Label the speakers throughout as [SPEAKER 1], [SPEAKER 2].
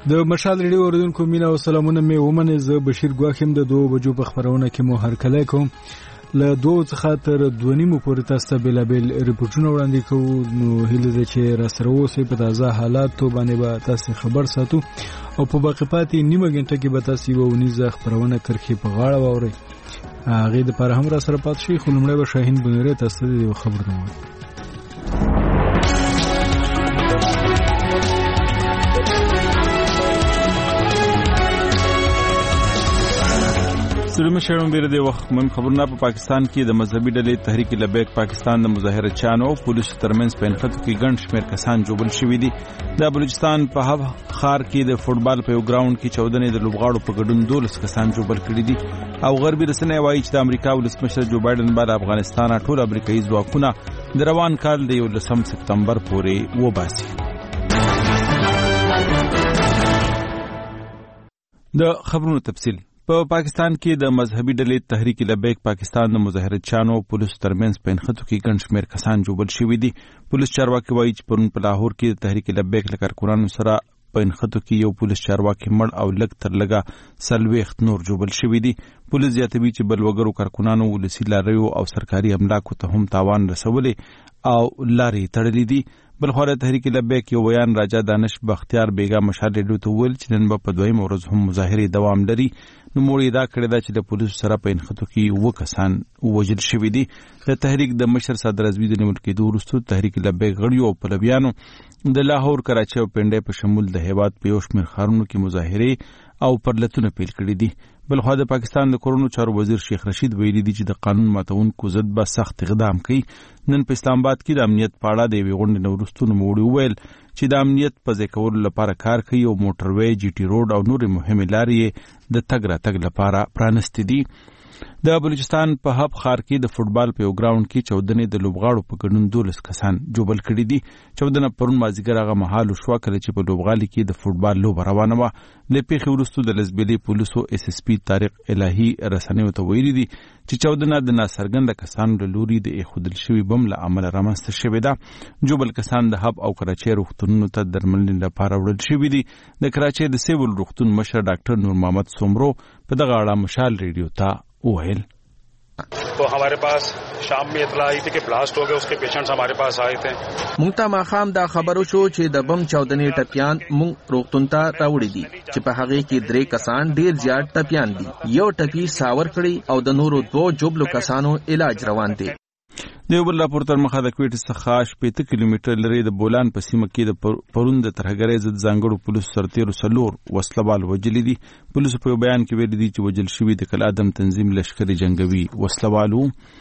[SPEAKER 1] د مشال ریډیو اوریدونکو مینا او سلامونه مې ومنه. زه بشیر ګواخم د 2 بجو په خبرونه کې مو هرکلی کوم. له 2 څخه تر 2:30 پورې تاسو ته بېلابېل ریپورټونه وړاندې کوو. نو هیله ده چې را سره اوسئ. په تازه حالاتو باندې به تاسو خبر ساتو او په باقي پاتې نیمه غنټه کې به تاسو یو ونیزه خبرونه کرخي په غاړه واورئ. هغه د پر هم را سره پات شي. خو لمړی به شاهین بنيره تاسو ته یو خبر درنوي.
[SPEAKER 2] سلام شهرون بیره دی وخت مهم خبرونه په پاکستان کې د مذهبي ډلې تحریک لبیک پاکستان د مظاهره چانو او پولیسو ترمنځ په انخته کې ګڼ شمېر کسان جوړل شوي دي. د بلوچستان په ښار کې د فوټبال په یو ګراوند کې 14 د لوبغاړو په ګډون 12 کسان جوړل کړي دي او غربي رسنۍ وایي چې د امریکا ولسمشر جو بایدن بعد افغانستان ټول امریکایي ځواکونه د روان کال د 11 سپتمبر پورې وباسي. د خبرونو تفصیل. په پاکستان کې د مذهبي ډلې تحریک لبیک پاکستان د مظاهره چانو پولیسو ترمنځ په انخته کې ګڼ شمېر کسان جوړل شوي دي. پولیس چارواکي وایي چې پرون په لاهور کې د تحریک لبیک له کارکونانو سره په انخته کې یو پولیس چارواکي مړ او لږ تر لږه 40 نور جوړل شوي دي. پولیس زیاتوي چې بلوګرو کارکونانو ولسي لاریو او سرکاري املاکو ته هم تاوان رسولي او لارې تړلې دي. بلخوا د تحریک لبیک یو بیان راجا دانش بختیار بیگا مشال ریډیو ته ویل چې نن به په دویم ورځ هم مظاهرې دوام لري. نو موږ دا کړی دا چې د پولیسو سره په انخته کې 9 کسان وژل شوي دي. د تحریک د مشر صدر اعظم د نیول کېدو وروسته تحریک لبیک غړیو او پلویانو د لاهور کراچۍ او پنډۍ په شمول د هیواد په یو شمېر ښارونو کې مظاهرې او پرلتونه پیل کړي دي. بلخوا د پاکستان د کورونو چارو وزیر شیخ رشید ویلي دي چې د قانون ماتونکو ضد به سخت اقدام کوي. نن په اسلام آباد کې د امنیت په اړه د یوې غونډې نه وروسته نوموړي وویل چې د امنیت په ځای کولو لپاره کار کوي او موټروي جی ټي روډ او نورې مهمې لارې د تګ راتګ لپاره پرانستې دي. د بلوچستان په ښار کې د فوټبال په یو ګراوند کې 14 د لوبغاړو په ګډون 12 کسان جوړل کړي دي. 14 پرون مازیګر هغه مهال شو کله چې په لوبغالي کې د فوټبال لوبه روانه وه. له پیښې وروسته د لزبیلي پولیسو SSP طارق الهي رسنیو ته ویلي دي چې 14 د ناڅرګنده کسانو له لوري د ایښودل شوي بم له امله رامنځته شوې ده. جوړل کسان د هب او کراچۍ روغتونونو ته درملنې لپاره وړل شوي دي. د کراچۍ د سیول روغتون مشر ډاکټر نور محمد سومرو په دغه اړه مشال ریډیو ته وویل.
[SPEAKER 3] तो हमारे पास शाम में इतला आई थी कि ब्लास्ट हो गया, उसके पेशेंट्स हमारे पास आए थे.
[SPEAKER 4] مونږ ماخام دا خبرو شو چې د بم چاودنې ټپيان مونږ روغتون ته راوړي دي چې په هغه کې 3 کسان ډیر زیات ټپيان دي. یو ټپي ساور کړي او د نورو 2 جوبلو کسانو علاج روان دي.
[SPEAKER 2] د یو بل راپور تر مخه د کویټ څخه 8 کیلومتر لري د بولان په سیمه کې د پرون د ترهګرۍ ضد ځانګړو پولیسو سرتیرو 4 وسلوال وژلي دي. پولیسو په بیان کې ویلي دي چې وژل شوي د کلادم تنظیم لشکري جنگوي وسلوالو.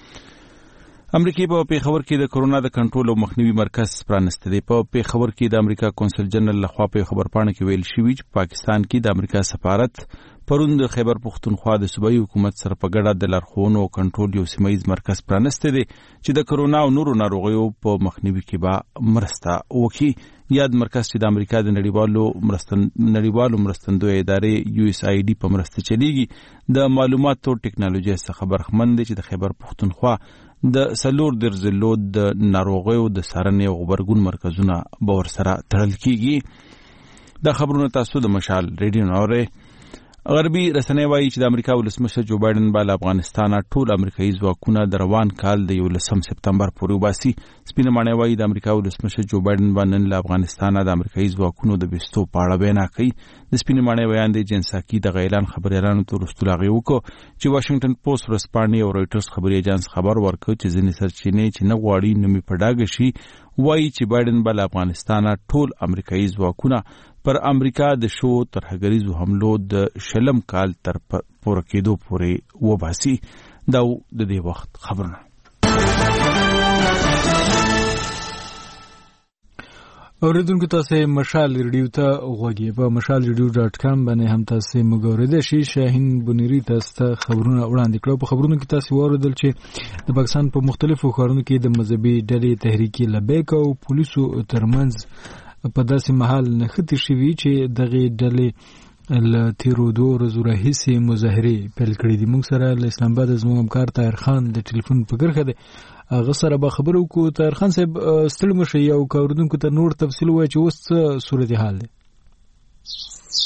[SPEAKER 2] امریکای په پیښور کې د کرونا د کنټرول او مخنیوي مرکز پرانسته دی. په پیښور کې د امریکا کونسل جنرال لخوا په خبرپاڼه کې ویل شوی چې پاکستان کې د امریکا سفارت پرون د خیبر پختونخوا د صوبایي حکومت سره په ګډه د لارښوونو او کنټرول یو سیمایي مرکز پرانسته دی چې د کرونا او نورو ناروغیو په مخنیوي کې به مرسته وکړي. یاد مرکز چې د امریکا د نړیوالو مرستندوی ادارې USAID په مرسته چلیږي د معلوماتو ټکنالوژي څخه برخمن دی چې د خیبر پختونخوا د 4 درزلو د ناروغیو د څارنې او غبرګون مرکزونه به ورسره تړل کیږي. دا خبرونه تاسو د مشال ریډیو اورئ. غربي رسنۍ وایي چې د امریکا ولسمشر جو بایدن به له افغانستانه ټول امریکایي ځواکونه د روان کال د 11 سپتمبر پورې وباسي. سپینه ماڼۍ وایي د امریکا ولسمشر جو بایدن به نن له افغانستانه د امریکایي ځواکونو د بیستو په اړه وینا کوي. د سپینه ماڼۍ بیان دی جنساکي د اعلان خبريالانو ته وروسته هغې وکړو چې واشنګټن پوسټ ورځپاڼې او رویټرز خبري ایجنس خبر ورکړ چې ځینې سرچینې چې نه غواړي نومې په ډاګه شي وایي چې بایدن به له افغانستانه ټول امریکایي ځواکونه پر امریکا د شو ترهګریزو حملو د شلم کال تر پوره کېدو پورې وباسي. دا د دې وخت خبرونه.
[SPEAKER 1] اوریدونکو تاسو مشال ریډیو ته غوږی په mashalradio.com باندې هم تاسو مګوریدئ شئ. شاهین بنيري تاسو ته خبرونه وړاندې کړو. په خبرونو کې تاسو واوریدل چې د پاکستان په مختلفو ښارونو کې د مذهبي ډلې تحریک لبیک او پولیسو ترمنځ په داسې محل نښتې شوي چې دغه ډلې له تیرو 2 ورځو راهیسې مظاهرې پیل کړې دي. موږ سره له اسلام آباد زموږ همکار طاهر خان د ټلیفون په کرښه دی. هغه سره به خبرې وکړو. طاهر خان صاحب ستړي مه شئ او که اورېدونکو ته نور تفصیل ووایي چې اوس څه صورتحال دی.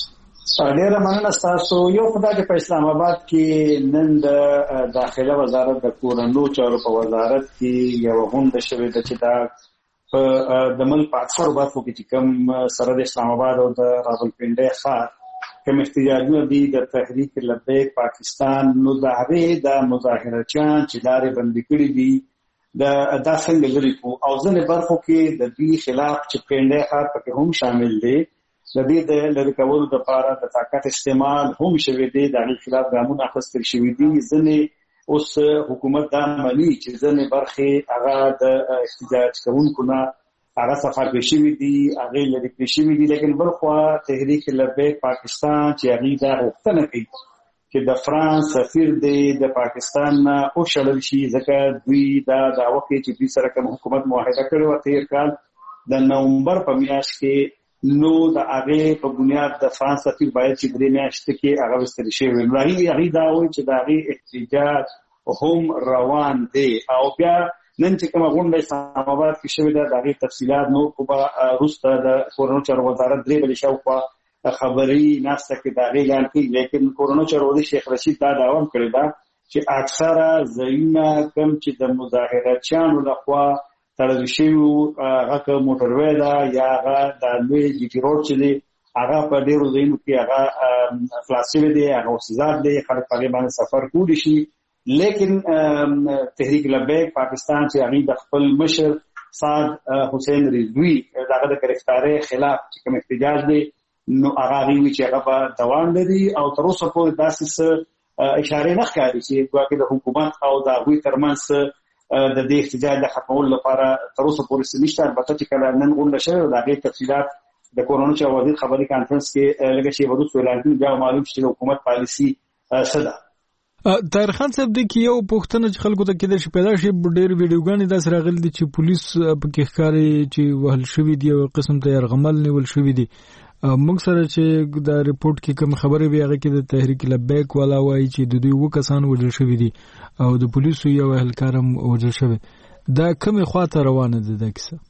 [SPEAKER 5] ډیره مننه تاسو. یو خدای دې په اسلام آباد کې نن د داخله وزارت د کورنو چارو په وزارت کې یو غونډه شوې ده چې دا په د ملک په اکثر برخو کې چې کوم سره د اسلام آباد او د راولپنډۍ ښار کوم احتجاجونه دي د تحریک لبیک پاکستان، نو د هغې د مظاهرچیان چې لارې بندې کړي دي دا څنګه لري او ځینې برخو کې د دوی خلاف چې پنډۍ ښار پکې هم شامل دی، د دې د لرې کولو لپاره د طاقت استعمال هم شوی دی، د هغې خلاف ګامونه اخیستل شوي دي. ځینې اوس حکومت دا مني چې ځینې برخې هغه د احتجاج کوونکو نه هغه صفا کړي شوي دي، هغې لرې کړي شوي دي. لیکن بل خوا تحریک لبیک پاکستان چې هغې دا غوښتنه کوي چې د فرانس سفیر دی د پاکستان نه وشړل شي، ځکه دوی دا دعوه کوي چې دوی سره کوم حکومت معاهده کړې وه تېر کال د نومبر په میاشت کې، نو د هغې په بنیاد د فرانس سفیر باید چې 3 میاشتې کې هغه وستل شوی. نو هغې دا وایي چې د هغې احتجاج هم روان دی. او بیا نن چې کومه غونډه اسلام آباد کې شوې ده د هغې تفصیلات نور خو به وروسته د کورنو چارو وزارت 3 بجې شاوخوا خبري ناسته کې د هغې اعلان کوي. لیکن کورنو چارو وزیر شیخ رشید دا دعوه هم کړې ده چې اکثره ځایونه کوم چې د مظاهرچیانو لخوا تړل شوي هغه که موټروی ده یا هغه د لوی جي ټي روډ چې دی هغه په ډېرو ځایونو کې هغه خلاص شوی دی، هغه اوسیزات دی، خلک په هغې باندې سفر کولی شي. لیکن تحریک لبیک پاکستان چې هغې د خپل مشر سعد حسین رضوي د هغه د ګرفتارۍ خلاف چې کوم احتجاج دی نو هغه هغې وي چې هغه به دوام لري او تر اوسه پورې داسې څه اشارې نه ښکاري چې ګواکې د حکومت او د هغوی ترمنځ د دې احتجاج د ختمولو لپاره تر اوسه پورې څه نشته. البته چې کله نن غونډه شوې وه د هغې تفصیلات د کورنو چارو وزیر خبري کانفرنس کې لږه شیبه وروسته اعلان کړي، بیا معلوم شي چې د حکومت پالیسي څه ده.
[SPEAKER 1] طاهر خان صاحب دې کې یو پوښتنه چې خلکو ته کېدای شي پیدا شي، ډېر ویډیوګانې داسې راغلي دي چې پولیس پکې ښکاري چې وهل شوي دي او قسم ته یرغمل نیول شوي دي. موږ سره چې د ریپورت کې کوم خبرې وي هغه کې د تحریک لبیک والا وایي چې د دوی 2 کسان وژل شوي دي او د پولیسو یو اهلکار هم وژل شوی. دا کومې خواته روانه ده دا کیسه؟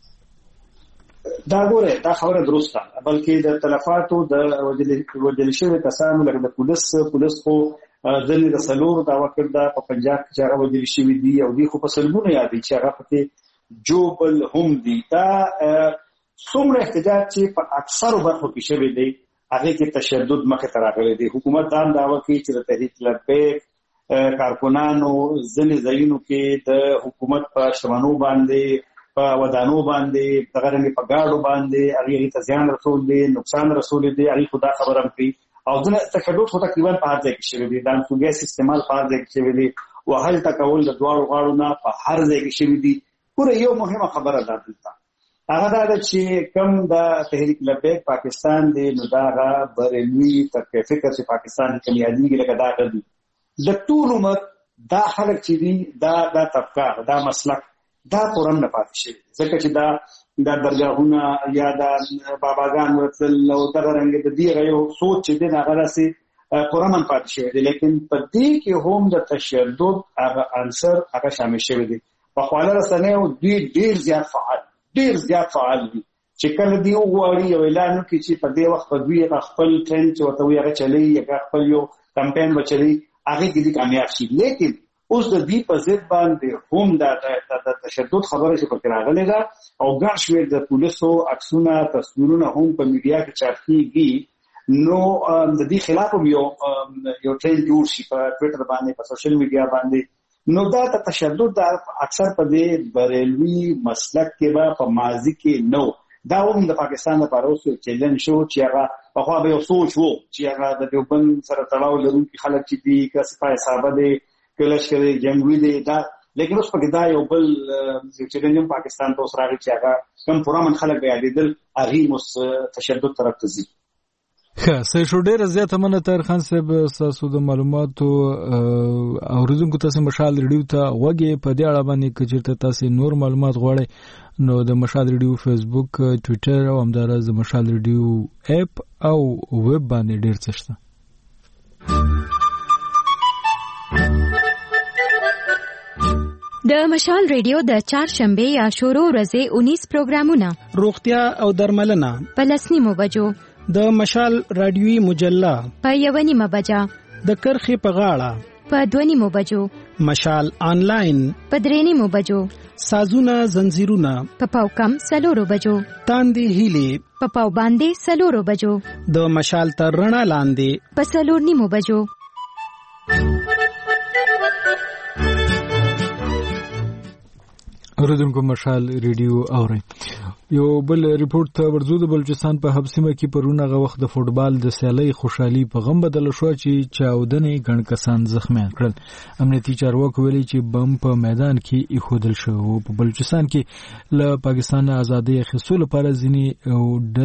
[SPEAKER 5] دا ګوره دا خبره درسته، بلکې د تلفاتو د وژل شوي کسانو لکه د پولیس خو ځینې د څلورو دعوه کړې ده په پنجاب کې چې هغه وژل شوي دي او دوی خو په سلګونو یادوي چې هغه پکې جوبل هم دي. دا څومره احتجاج چې په اکثرو برخو کې شوی دی هغې کې تشدد مخې ته راغلی دی. حکومت دا هم دعوه کوي چې د تحریک لبیک کارکنانو ځینې ځایونو کې د حکومت په شتمنو باندې په ودانو باندې دغه رنګې په ګاډو باندې هغې ته زیان رسول دی، نقصان رسولی دی، هغې خو دا خبره هم کوي. او ځینې تشدد خو تقریبا په هر ځای کې شوی دی، د انسوګیس استعمال په هر ځای کې شوی دی، وهل ټکول د دواړو غاړو نه په هر ځای کې شوي دي. پوره یو مهمه خبره ده دلته هغه دا ده چې کوم د تحریک لبیک پاکستان دی نو دا هغه بریلوي ترقی فکر چې پاکستان کې کوم یادېږي لکه دا هغه دي. د ټول عمر دا خلک چې دي دا طبقه دا مسلک دا پوره نه پاتې شوي ځکه چې دا درګاهونه یا د باباګان ورتل او دغه رنګې د دې یو سوچ چې دی هغه داسې پوره نه پاتې شوی دی. لیکن په دې کې هم د تشدد هغه عنصر هغه شامل شوی دی. پخوانه رسنیو دوی ډېر زیات فعال دي چې کله دی وغواړي یو اعلان وکړي چې په دې وخت په دوی خپل ټرند چې ورته وایي هغه چلوي یا خپل یو کمپین به چلوي هغې کې دي کامیاب شي. لیکن اوس د دوی په ضد باندې هم د تشدد خبره چې پکې راغلې ده او ګڼ شمېر د پولیسو عکسونه تصویرونه هم په میډیا کې چاپ کېږي، نو د دې خلاف هم یو ټرند جوړ شي په ټویټر باندې په سوشل میډیا باندې. نو دا تشدد دا اکثر په دې بریلوي مسلک کې به په ماضي کې نو دا هم د پاکستان لپاره اوس یو چیلنج شو چې هغه پخوا به یو سوچ و چې هغه د دیوبند سره تړاو لرونکي خلک چې دي که سپاه صحابه دی که لشکر جنګوي دی دا، لیکن اوس پکې دا یو بل یو چیلنج هم پاکستان ته اوس راغی چې هغه کم پرامن خلک به یادېدل هغې اوس تشدد طرف ته ځي.
[SPEAKER 1] ښه صحیح شو، ډېره زیاته مننه طاهر خان صاحب ستاسو د معلوماتو. اورېدونکو تاسې مشال ریډیو ته غوږ یې په دې اړه باندې که چېرته تاسې نور معلومات غواړئ نو د مشال ریډیو فیسبوک، ټویټر او همداراز د مشال ریډیو اپ او ویب باندې ډېر څه شته.
[SPEAKER 6] د مشال ریډیو د چهارشنبې یا شروع ورځې 19 پروګرامونه،
[SPEAKER 7] روغتیا او درملنه،
[SPEAKER 6] په 10 بجو، د مشال رادیوي مجله
[SPEAKER 7] په 1:30 بجه،
[SPEAKER 6] د کرخې په غاړه
[SPEAKER 7] په 2:30 بجو،
[SPEAKER 6] مشال آنلاین
[SPEAKER 7] په 3:30 بجو،
[SPEAKER 6] سازونه زنجیرونه
[SPEAKER 7] په پاوکم 4 بجو،
[SPEAKER 6] تاندې هیلې
[SPEAKER 7] په پاو باندې 4 بجو،
[SPEAKER 6] د مشال تر رڼا لاندې
[SPEAKER 7] په 4:30 بجو.
[SPEAKER 1] اوریدونکو مشال ریډیو اوري. یو بل ریپورت ته ورزو. د بلوچستان په حبسیمه کې پرونه غو وخت د فوټبال د سیالي خوشحالي په غم بدل شو چې چاودنې ګڼ کسان زخمیان کړل. امنیتي چارواکو ویلي چې بم په میدان کې ایښودل شو. په بلوچستان کې له پاکستان ازادي اخیستلو لپاره ځینې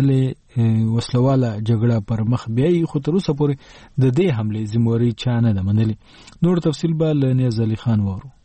[SPEAKER 1] ډلې وسلواله جګړه پر مخ بیاي، خو تر اوسه پورې د دې حمله ذمہواری چا نه ده منلي. نور تفصیل به له نیاز علي خان وورو.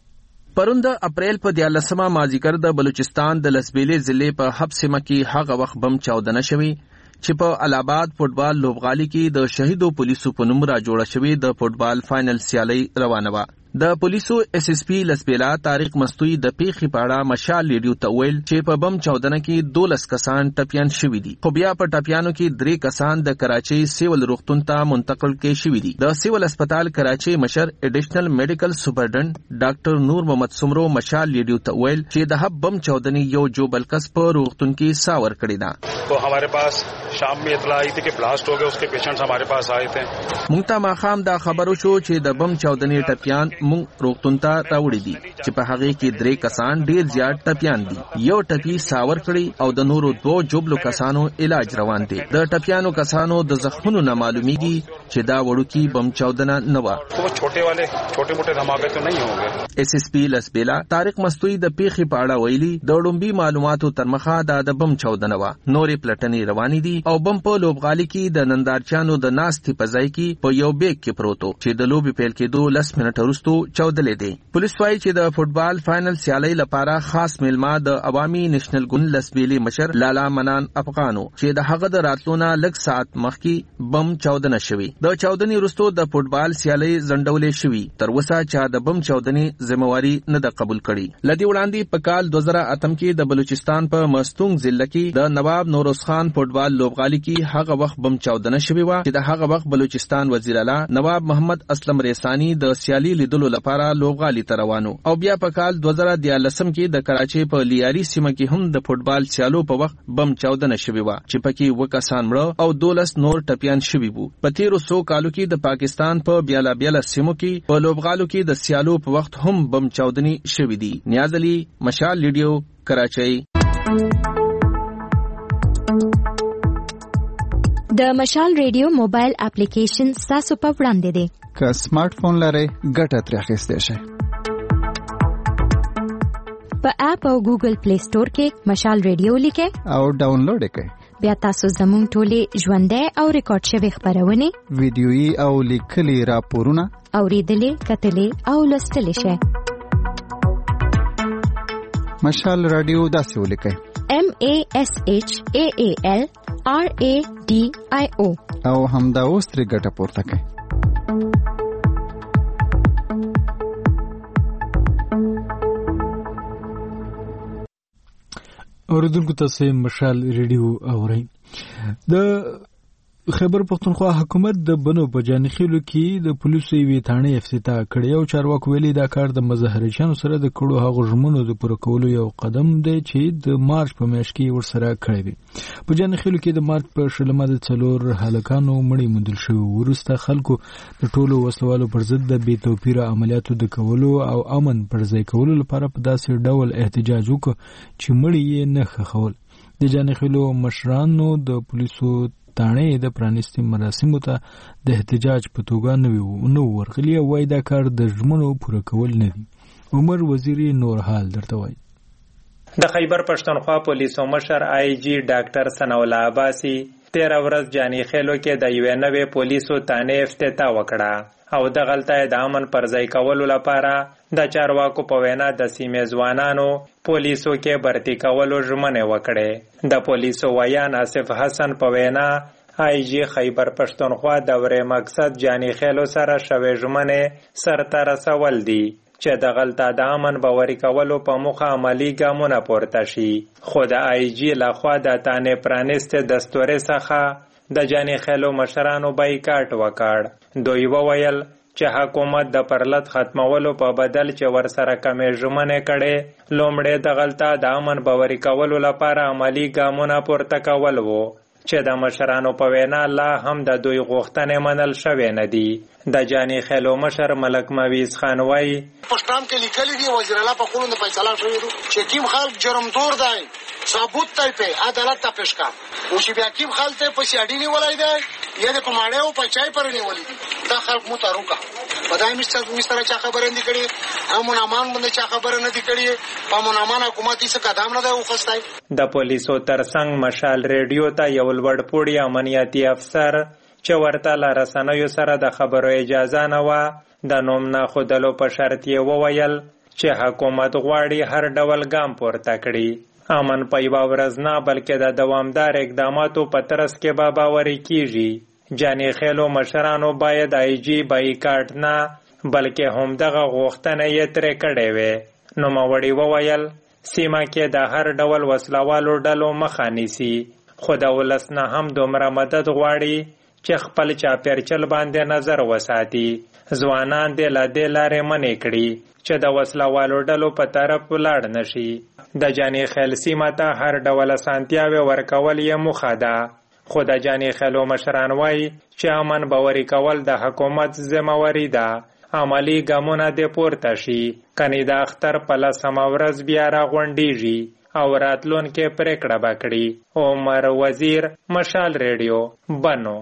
[SPEAKER 4] پرون د اپریل په 14مه مازیګر د بلوچستان د لسبیلې ضلع په حبسیمه کې هغه وخت بم چاودنه شوی چې په الہاباد فوټبال لوبغالي کې د شهیدو پولیسو په نوم را جوړه شوی د فوټبال فائنل سیالي روانه و. د پولیسو اس اس پی لسبیلا طارق مستوی د پیخي پاړه مشال ریډیو ته ویل چې په بم چاودنه کې 12 کسان ټپيان شوي دي، خو بیا په ټپيانو کې 3 کسان د کراچي سیول روغتون ته منتقل کې شوي دي. د سیول هسپتال کراچي مشر ایډیشنل میډیکل سپرډنټ ډاکټر نور محمد سمرو مشال ریډیو ته ویل چې د بم چاودنې یو جوبل کس په روغتون کې ساور کړی دا.
[SPEAKER 3] तो हमारे पास शाम में इतला आई थी कि ब्लास्ट हो गया, उसके पेशेंट्स हमारे पास आए थे.
[SPEAKER 4] مونږ ته ماخام دا خبرو شو چې د بم چاودنې ټپيان مونږ روغتون ته راوړي دي چې په هغه کې 3 کسان ډیر زیات ټپيان دي. یو ټپي ساور کړی او د نورو 2 جوبلو کسانو علاج روان دي. د ټپيانو کسانو د زخمونو نه معلومیږي چې دا وړوکی بم چاودنه نه و.
[SPEAKER 3] तो वो छोटे मोटे धमाके तो नहीं होंगे.
[SPEAKER 4] اس اس پی لسبیلا طارق مستوی د پیخي پاړه ویلي د ډومبي معلوماتو تر مخه د بم چاودنه و. نورې پلټنې روانې دي او بم په لوبغالي کې د نندارچانو د ناستې په ځای کې په یو بیگ کې پروتو چې د لوبي پیل کېدو 10 منټه وروسته چاودلې دي. پولیس وايي چې د فوټبال فائنل سیالي لپاره خاص میلمه د عوامي نېشنل ګوند لسبیلي مشر لالا منان افغانو چې د هغه د راتلونه لږ ساعت مخکې بم چاودنه شوی. د چاودنې وروسته د فوټبال سیالي زندولې شوی. تر اوسه چې د بم چاودنې ذمہواری نه ده قبول کړي. لدی وړاندې په کال 2008 کې د بلوچستان په مستونګ ضلع کې د نواب نوروز خان فوټبال لوبغالي کې هغه وخت بم چاودنه شوی و چې د هغه وخت بلوچستان وزیر اعلی نواب محمد اسلم ریسانی د سیالي لیدلو لپاره لوبغالي ته روانو. او بیا په کال 2013 کې د کراچي په لیاري سیمه کې هم د فوټبال سیالو په وخت بم چاودنه شوی و چې پکې 2 کسان مړه او 12 نور ټپيان شوي وو. په تیرو 100 کالو کې د پاکستان په بیاله سیمو کې په لوبغالو کې د سیالو په وخت هم بم چاودنې شوي دي. نیاز علي مشال ریډیو کراچي.
[SPEAKER 7] د مشال ریډیو موبایل اپلیکیشن تاسو په وړاندې دی.
[SPEAKER 8] که سمارټ فون لرئ ګټه ترې اخیستی شئ.
[SPEAKER 7] په اپ او ګوګل پلی سٹور کې مشال ریډیو لیکئ
[SPEAKER 8] او ډاونلوډ یې کړئ.
[SPEAKER 7] بیا تاسو زموږ ټولې ژوندۍ او ریکارډ شوي خپرونې،
[SPEAKER 8] ویډیويي او لیکلي راپورونه
[SPEAKER 7] اورېدلې، کتلې او لوستلی شئ.
[SPEAKER 8] مشال رادیو داسې ولیکئ:
[SPEAKER 7] MASHAAL RADIO
[SPEAKER 8] او همدا اوس ترې ګټه پورته کړئ.
[SPEAKER 1] اوریدونکو تاسو مشال ریډیو اورئ. د خیبر پختونخوا حکومت د بنو په جانخیلو کې د پولیسو وی تھانه افتتاح کړی او چارواکو ویلي دا کار د مظاهرچیانو سره د کړو هغه ژمنو د پوره کولو یو قدم دی چې د مارچ په میاشت کې ورسره کړی دی. په جانخیلو کې د مارچ په شلمه د 4 هلکانو مړي موندل شوی. ورسته خلکو د ټولو وسلوالو پر ضد د بې توپیره عملیاتو د کولو او امن پر ځای کولو لپاره په داسې ډول احتجاج وکړ چې مړي یې نه ښخول. د جانخیلو مشرانو د پولیسو تانه د پرانیستي مراسمو ته د احتجاج په توګه نو ورغلي او وای دا کار د ژمنو پوره کول نه دي. عمر وزیری نور حال درته وای.
[SPEAKER 9] د خیبر پښتونخوا پولیسو مشر آی جی ډاکټر ثناء الله عباسي 13 ورځ جانخیلو کې د یو نوې پولیسو تانه افتتاح وکړه او د غلطۍ د امن پر ځای کولو لپاره د چارواکو په وینا د سیمې ځوانانو پولیسو کې برتی کولو ژمنې وکړې. د پولیسو ویان آصف حسن په وینا آی جی خیبر پښتونخوا دورې مقصد جانخیلو سره شوې ژمنې سرته رسول دي چې د غلطه د امن باوري کولو په موخه عملی ګامونه پورته شي. خو د آی جی لخوا د تانې پرانیستې دستورې څخه د جاني خیلو مشرانو بایکاټ وکړ. دوی وویل چې حکومت د پرلط ختمولو په بدل چې ورسره کمې ژمنې کړې، لومړی دغلته د امن باوري کولو لپاره عملی ګامونه پورته کول وو چې د مشرانو په وینا لا هم د دوی غوښتنې منل شوې نه دي. د جاني خیلو مشر ملک مویز خان وایي
[SPEAKER 10] پښتون کې لیکلي دي وزیر اعلی په خونو د فیصله شوی دی چې کیم خلک جرمدور دی، ثبوت ته په عدالت ته پیش کړه، او چې بیا کیم خلک ته په سیاډي نیولای دی یا د پماړې او په چای پر نیولې دي، دا خلک مو تاروکا بدای مستر چا خبره نه کړي، امون امان باندې چا خبره نه کړي، امون امان حکومت هیڅ قدم نه دی وخستای. د پولیسو ترڅنګ مشال ریډیو ته یو لوړ پوړی امنیتي افسر چې ورته له رسنیو سره د خبرو اجازه نه وه، د نوم نه ښودلو په شرط یې وویل چې حکومت غواړي هر ډول ګام پورته کړي. امن په یوه ورځ نه بلکې د دوامدار اقداماتو په ترڅ کې به باوري کیږي. جاني خیلو مشرانو باید آی جی بایکاټ نه بلکې همدغه غوښتنه یې ترې کړې وې. نوموړي وویل سیمه کې د هر ډول وسلوالو ډلو مخه نیسي، خو د ولس نه هم دومره مدد غواړي چې خپل چاپیرچل باندې نظر وساتي. ځوانان دې له دې لارې منې کړي چې د وسلوالو ډلو په طرف ولاړ نشي. د جاني خیل سیمه ته هر ډول اسانتیاوې ورکول یې موخه ده، خو د جاني خیلو مشران وایي چې امن باوري کول د حکومت ذمه‌واري ده. عملی ګامونه دې پورته شي، کنې د اختر په 10مه ورځ بیا راغونډېږي او راتلونکې پرېکړه به کړي. عمر وزیر، مشال ریډیو، بنو.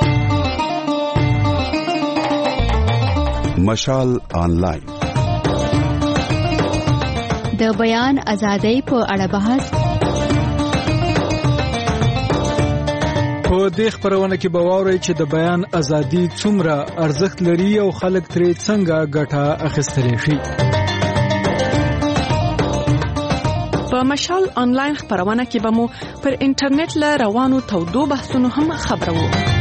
[SPEAKER 11] مشال آنلاین
[SPEAKER 7] د بیان ازادۍ په اړه بحث.
[SPEAKER 1] په دې خبرونه کې به واورئ چې د بیان ازادي څومره ارزښت لري او خلک ترې څنګه ګټه اخیستلی شي.
[SPEAKER 12] په مشال آنلاین خبرونه کې به مو پر انټرنیټ له روانو تودو بحثونو هم خبرو.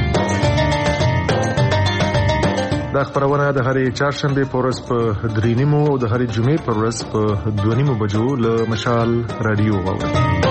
[SPEAKER 13] دا خبرونه د هرې چهارشنبه په ورځ په 3:30 او د هرې جمعې په ورځ په 2:30 بجو له مشال رادیو واورئ.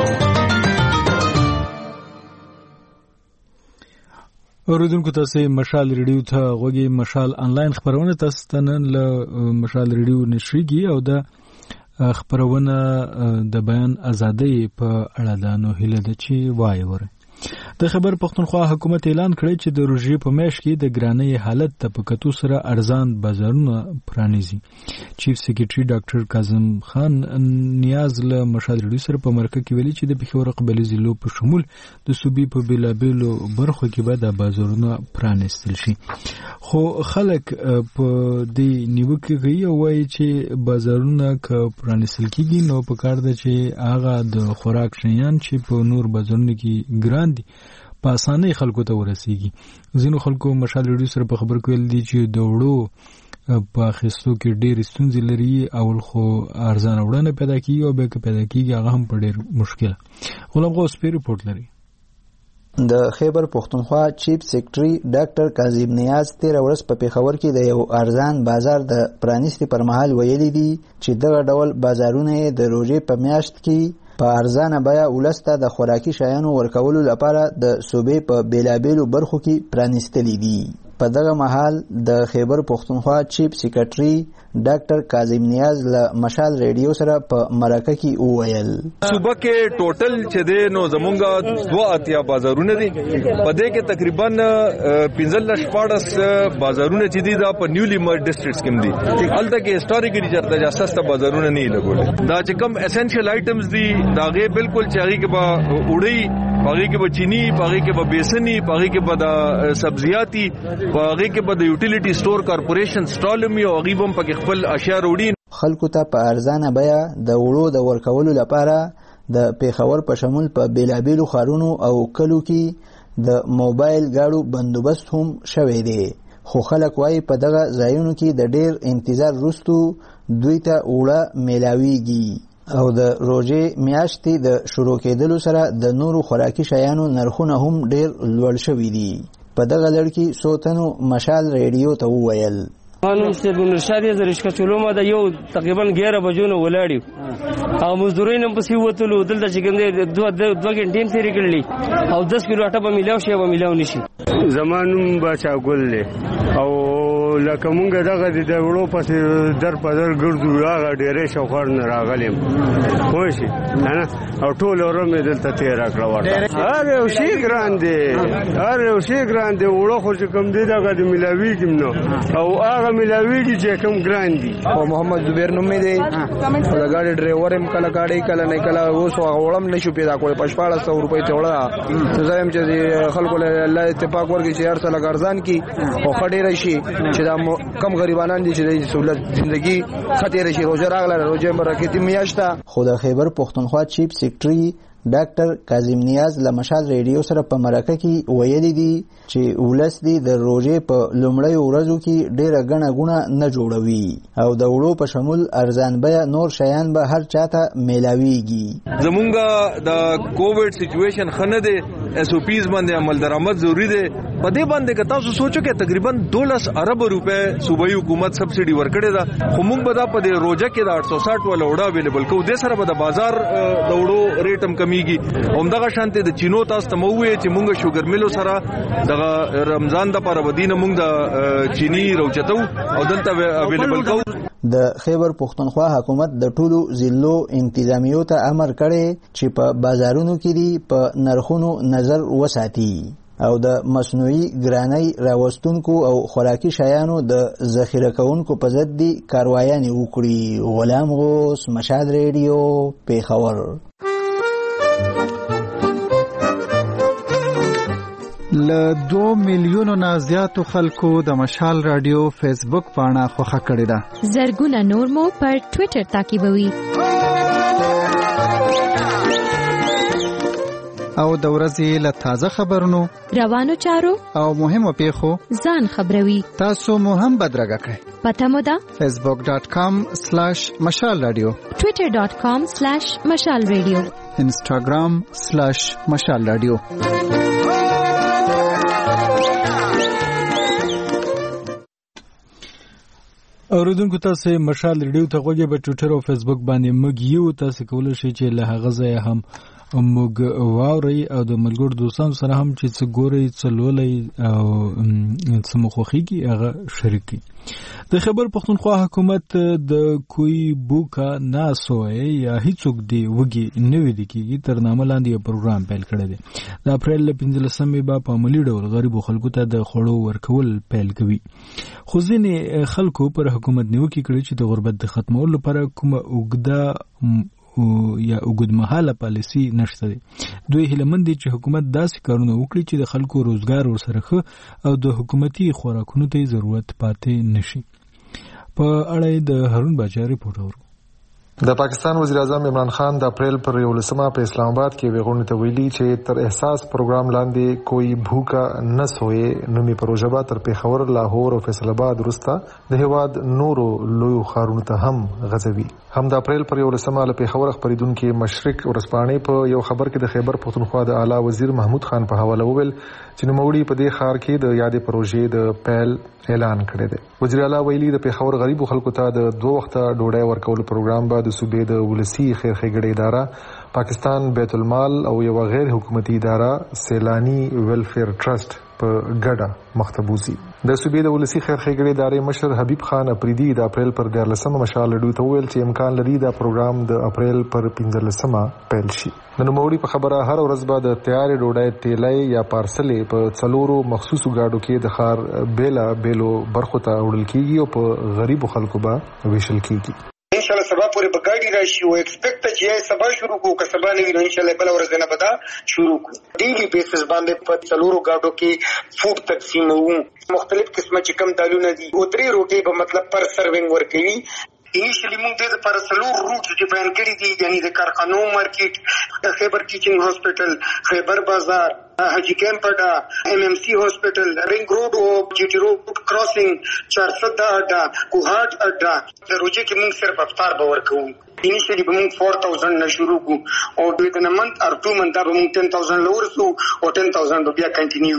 [SPEAKER 1] اوریدونکو تاسو مشال ریډیو ته غوږی. مشال آنلاین خبرونه تاسو ته نن له مشال ریډیو نشریږي او د خبرونه د بیان ازادۍ په اړه ده. نو هیله ده چې وایي وره. د خبر پښتونخوا حکومت اعلان کړی چې د روژې په میاشت کې د ګرانۍ حالت ته په کتو سره ارزان بازارونه پرانیزي. چیف سیکریټري ډاکټر کاظم خان نیاز له مشال ریډیو سره په مرکه کې ویلي چې د پېښور قبلي ضلعو په شمول د صوبې په بیلابیلو برخو کې به د بازارونه پرانیستل شي. خو خلک په دې نیوکه کوي او وایي چې بازارونه که پرانیستل کېږي نو په کار ده چې هغه د خوراک شیان چې په نور بازارونو کې ګران دي په اسانۍ خلکو ته ورسیږي. ځینو خلکو مشال ریډیو سره په خبر کې ویل دي چې د وړو په اخیستو کې ډېرې ستونزې لري. اول خو ارزانه وړنه پیدا کېږي او بیا که پیدا کېږي هغه هم په ډېر مشکله. غلام غوث پیر رپورټ لري.
[SPEAKER 14] د خیبر پښتونخوا چیف سیکریټري ډاکټر کاظم نیاز 13 ورځ په پېښور کې د یو ارزان بازار د پرانیستي پر مهال ویلي دي چې دغه ډول بازارونه د روژې په میاشت کې په ارزانه بیا ولسته د خوراکي شیانو ورکولو لپاره د صوبې په بیلابیلو برخو کې پرانیستلي دي. په دغه مهال د خیبر پښتونخوا چیف سیکریټري ډاکټر کاظم نیاز له مشال ریډیو سره په مرکه کې وویل
[SPEAKER 15] صوبه کې ټوټل چې دی نو زمونږه 2 بازارونه دي. په دې کې تقریبا 15-14 بازارونه چې دي دا په نیولی مرډ ډسټرکټس کې دي. هلته کې هیستوریکلی چرته جاسته بازارونه نه لګول. دا چې کوم اسنشل آیټمز دي دا غي بالکل چې هغه کې به وړي، هغه کې به چینی، هغه کې به بیسنی، هغه کې به د سبزیاتی، هغه کې به د یوټیلیټي سٹور کارپوریشن سټالمي او غیبم پکې خپل اشیاء وړي.
[SPEAKER 14] خلکو ته په ارزانه بیا د وړو د ورکولو لپاره د پیښور په شمول په بیلابیلو ښارونو او کلو کې د موبایل گاډو بندوبست هم شوی دی. خو خلک وایي په دغه ځایونو کې د ډیر انتظار وروسته دوی ته وړه میلاویږي او د روژې میاشتې د شروع کېدلو سره د نورو خوراکي شیانو نرخونه هم ډیر لوړ شوي دي. په دغه لړ کې څو تنو مشال ریډیو ته وویل
[SPEAKER 11] قانون سید نورشاد یې زریشکا چلومه د یو تقریبا 11 بجو نه ولاړیو او مزدورین هم پسې وتلو دلته چې کوم دی 2 غنټې تیرې کړلې او 10 کیلو اټه به ملاو شي به ملاو نشي.
[SPEAKER 16] زمانوم بچا ګل دی او لکه مونږ دغه د وړو پسې در په در ګرځو هغه ډېرې شوخر نه راغلم خو شي نه او ټول ورمې دلته تیر کړه ورته هر یو شي ګران دی وړو خو چې کوم دی دغه د ملاویږي نو او هغه ملاویږي چې کوم ګران دی.
[SPEAKER 17] او محمد زبیر نوم می دی او د ګاډي ډرایور هم کله ګاډي کله نه کله اوس هغه وړم نشو پیدا کول 1500 روپۍ ته وړه زم چې خلکو له الله اتفاق ورګي چې هر څه لګرزان کی او خډې راشي چې دا کم غریبانان دي چې د سہولت ژوندۍ خطر شي روزه راغله روزه برکتی میاشته.
[SPEAKER 14] خو د خیبر پښتونخوا چیف سیکریټري ډاکټر کاظم نیاز له مشال ریډیو سره په مرکه کې ویلي دي چې ولس دي د روزې په لومړۍ ورځو کې ډېره ګڼه ګوڼه نه جوړوي او د وړو په شمول ارزان بیه نور شیان به هر چاته میلاویږي.
[SPEAKER 15] زمونږ د کووډ سچويشن خنه دي اس او پیز باندې عمل درآمد ضروری دي په دې باندې که تاسو سوچو کې تقریبا 12 ارب روپے صوبایي حکومت سبسيډي ورکړي دا خو موږ به دا په دې روزه کې د 860 ولا وړا اویلیبل کو دې سره به د بازار د وړو ریټ هم کمیږي. همدغه شانته د چینو تاسو ته مووي چې موږ شوګر میلو سره د رمضان د پر ودینه موږ د چینی روچتو او دلته اویلیبل کو.
[SPEAKER 14] د خیبر پښتونخوا حکومت د ټولو ضلعو انتظامیو ته امر کړی چې په بازارونو کې دی په نرخونو نظر وساتي او د مصنوعي ګرانۍ راوستونکو او خوراکي شیانو د ذخیره کوونکو په ضد دی کاروایانې وکړي. غلام غوث، مشال ریډیو، پیښور.
[SPEAKER 8] له 2 میلیونو نه زیاتو خلکو د مشال رادیو فیسبوک پاڼه خوښه کړې ده.
[SPEAKER 7] زرګونه نور مو پر ټوئیټر تعقیبوي.
[SPEAKER 8] او د ورځې له تازه خبرونو،
[SPEAKER 7] روانو چارو او
[SPEAKER 8] مهمو پیښو
[SPEAKER 7] ځان خبروي.
[SPEAKER 8] تاسو مو هم بدرګه کړئ.
[SPEAKER 7] پته مو ده
[SPEAKER 8] facebook.com/مشال رادیو،
[SPEAKER 7] twitter.com/مشال رادیو،
[SPEAKER 8] instagram/مشال رادیو.
[SPEAKER 1] اوریدونکو تاسو مشال ریډیو ته غوږی په ټوئیټر او فیسبوک باندې موږ یو تاسو کولای شئ چې له هغه ځای هم موږ واوري او د ملګرو دوستانو سره هم چې څه ګوري څه لولي او څه مخوخيږي هغه شریکي. د خیبر پښتونخوا حکومت د کوئی بوکا ناسوي یا هیڅوک دی وګي نوې دي کیږي تر نامه لاندې پروګرام پیل کړی دی. د اپریل 15 به په عملی ډول غریبو خلکو ته د خوړو ورکول پیل کوي. خو ځینې خلکو پر حکومت نیوکه کړې چې د غربت د ختمولو لپاره کومه اوږده یا اوږدمهاله پالیسي نشته دي. دوی هیلمن دي چې حکومت داسې کارونه وکړي چې د خلکو روزګار ورسره ښه او د حکومتي خوراکونو ته ضرورت پاتې نشي. په اړه د هارون باچا ریپورت اورو.
[SPEAKER 13] د پاکستان وزیر اعظم عمران خان د اپریل پر 11 په اسلام آباد کې ویغونې ته ویلي چې تر احساس پروګرام لاندې کوئی بھوکا نه سوې نومي پروژه به تر پیښور، لاهور او فیصل آباد وروسته د هیواد نورو لویو ښارونو ته هم غځوي. هم د اپریل پر 11 له پیښور خبرېدونکو مشرق ورځپاڼې په یو خبر کې د خیبر پښتونخوا د اعلی وزیر محمود خان په حواله وویل چې نوموړي په دې ښار کې د یادې پروژې د پیل اعلان کړی دی. وزیر اعلی ویلي د پیښور غریبو خلکو ته د 2 وخته ډوډۍ ورکول پروګرام به د صوبې د ولسی خیر ښېګړې اداره، پاکستان بیت المال او یو غیر حکومتي اداره سیلانی ویلفیر ټرست په ګډه مختبوزي. د صوبې د ولسی خیر ښېګړې ادارې مشر حبیب خان افریدي د اپریل پر 14 مشال ډیو ته ویل چې امکان لري دا پروګرام د اپریل پر 15 پیل شي. د نوموړي په خبره هر ورځ به د تیارې ډوډۍ تیلای یا پارسلې په 4 مخصوصو گاډو کې د ښار بیلا بیلو برخو ته وړل کیږي او په غریبو خلکو به ویشل کیږي.
[SPEAKER 18] انشاءالله سبا پورې به ګاډي راشي او ایکسپیکټ چې سبا شروع کوو که سبا نه وي نو انشاءالله بل ورځ نه به دا شروع کوو. ډیلی بیسس باندې په 4 گاډو کې فوډ تقسیموو. مختلف قسمه چې کم دالونه دي او 3 روټي به مطلب پر سروینګ ورکوي. انیشلی موږ د پر 4 روټ چې بیان کړی دي یعنی د کارخانو مارکیټ، خیبر ټیچنګ هاسپټل، خیبر بازار، حاجی کیمپ اډا، ایم ایم سی هاسپټل، رنگ روډ او جی ټی روډ کراسینګ، 400 اډا، کوهاټ اډا. د روزه کې موږ صرف افطار به ورکوو. انیشلی به موږ 4000 نه شروع کوو او د منت اور 2 منت به موږ 10000 لورسو او 10000 بیا کنټینیو وي.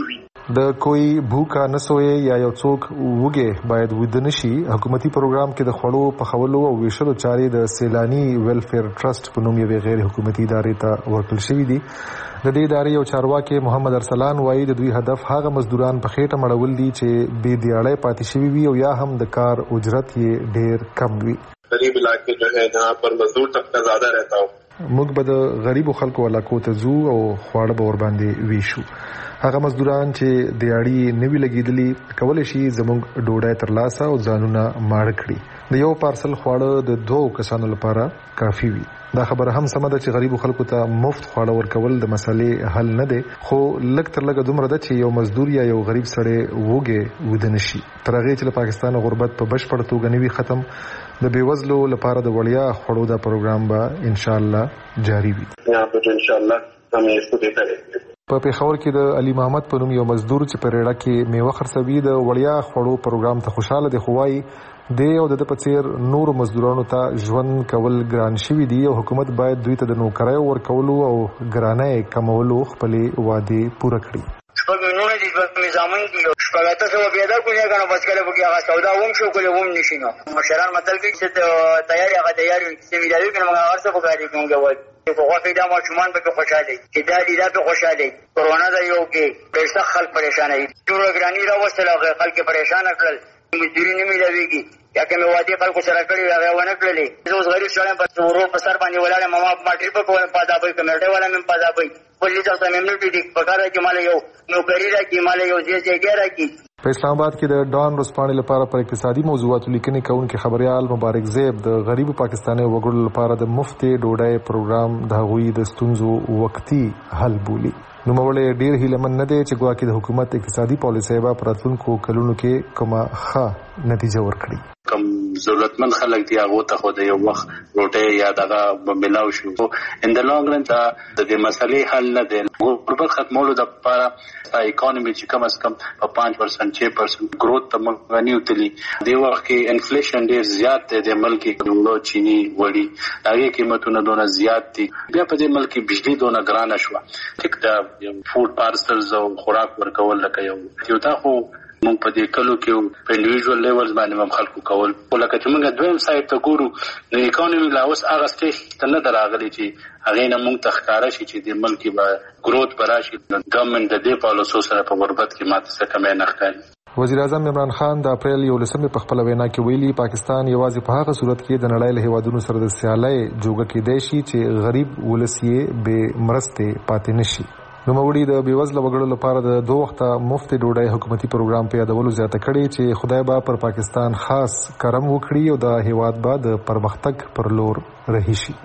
[SPEAKER 13] د کوئی भूखा نه سوې یا یو څوک وګه باید ودنه شي. حکومتي پروګرام کې د خوړو پخولو او ویشلو چارې د سیلانی ویلفیر ټرست په نوم یو غیر حکومتي ادارې ته ورکړل شوې دي. د دې ادارې یو چارواکي محمد ارسلان وایي د دوی هدف هغه مزدوران په خېټه مړول دي چې بې دیاړۍ پاتې شوي وي او یا هم د کار اجرت یې ډېر کم وي.
[SPEAKER 19] غریب علاقے جو ہے جہاں پر مزدور طبقہ زیادہ رہتا ہو
[SPEAKER 13] موږ به د غریبو خلکو علاقو ته ځو او خواړه به ور باندې ویشو. هغه مزدوران چې دیاړي نوی لګیدلی کولای شي زموږ ډوډۍ ترلاسه او ځانونه ماړه کړي. د یو پارسل خواړه د 2 کسانو لپاره کافي وي. دا خبره هم سمه ده چې غریبو خلکو ته مفت خواړه ورکول د مسلې حل نه دی، خو لږ تر لږه دومره ده چې یو مزدور یا یو غریب سړی وګه ودنه شي. تر هغې چې له پاکستان غربت په بشپړ توګه نه وي ختم، د بیوزلو لپاره د وړیا خوړو دا پروګرام به ان شاء الله جاری وي.
[SPEAKER 19] ان شاء الله هم یې ستو دې
[SPEAKER 13] په پیښور کې د علي محمد په نوم یو مزدور چې په ریړه کې میوه خرڅوي د وړیا خوړو پروګرام ته خوشاله دی، خو وايي دی او د په څیر نور مزدورانو ته ژوند کول ګران شوي دي او حکومت باید دوی ته د نوکریو ورکولو او ګرانۍ کمولو خپلې وعدې پوره کړي.
[SPEAKER 20] شپږ دي نظامي دي شپږ تاسو پیدا کوی کنه بس کله وګیا هغه سودا ووم شو کله ووم نشینو مشران مطلب چې تیاری هغه تیاری چې ویلای کنه موږ هغه څه وکړي کومه وای په واقع دا ماشومان به خوشاله چې دا دي دا په خوشاله کورونا دا یو کې پیسې خلک پریشان دي ټول ګرانی را وسله خلک پریشان کړل مزدوري نه ملويږي یا کومه وادي خلکو سره کړی هغه ونه کړلې زه اوس غریب شوم په ورو په سر باندې ولاړم ما ماټری په کوم پادا به کمرټه والا مم پادا به پولیس او کمیونټي دي پکاره کې مال یو نوکری راکې مال یو ځای راکې.
[SPEAKER 13] په اسلام آباد کې د ډان رسپانې لپاره پر اقتصادي موضوعاتو لیکنې کوونکي خبريال مبارک زیب د غریبو پاکستاني وګړو لپاره د مفتي ډوډۍ پروګرام د هغوی د ستونزو وقتی حل بولي. نوموړی ډیر هیلمن نه دی چې ګواکې د حکومت اقتصادي پالیسۍ به په راتلونکو کلونو کې کومه ښه نتیجه ورکړي.
[SPEAKER 19] کم ضرورتمند خلک دی هغه ته خو د یو وخت روټي یا دغه ملاو شو ان د لانګ رن دا د دې مسلې حل نه دی. غربت ختمولو د لپاره اکانومي چې کم از کم په 5% 6% گروث ته مغنی وتلی دی وخت کې انفلیشن ډیر زیات دی د ملک کې نو چینی وړي هغه قیمتونه دونه زیات دي. بیا په دې ملک کې بجلی دونه ګرانه شو ټیک دا فود پارسلز او خوراک ورکول لکه یو تا خو مونږ په دې کلو کې په انډیویډوال لیول باندې هم خلکو کول ولکه چې موږ دویم سایت ته ګورو د اکانومي لا اوس هغه سټیج ته نه دراغلي چې هغه نه موږ ته ښکارا شي چې د ملک به گروث براشي. ګورنمنت د دې پالیسو سره په غربت کې ماته څه کمه نه ښکاري.
[SPEAKER 13] وزیر اعظم عمران خان د اپریل 11 په خپل وینا کې ویلي پاکستان یوازې په هغه صورت کې د نړۍ له هیوادونو سره د سیالۍ جوګه کېدای شي چې غریب ولسیه به مرسته پاتې نشي. نوموړي د بیوزله وګړو لپاره د 2 وخته مفتي ډوډۍ حکومتي پروګرام په یادولو زیاته کړې چې خدای به پر پاکستان خاص کرم وکړي او د هیواد به د پرمختګ پر لور رهي شي.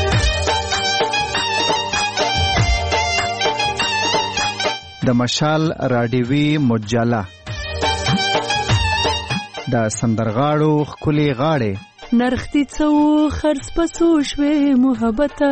[SPEAKER 8] د مشال رادیوي مجله د سندرغاړو خولي غاړي
[SPEAKER 21] نرختی څو خرڅ پسو شوي محبته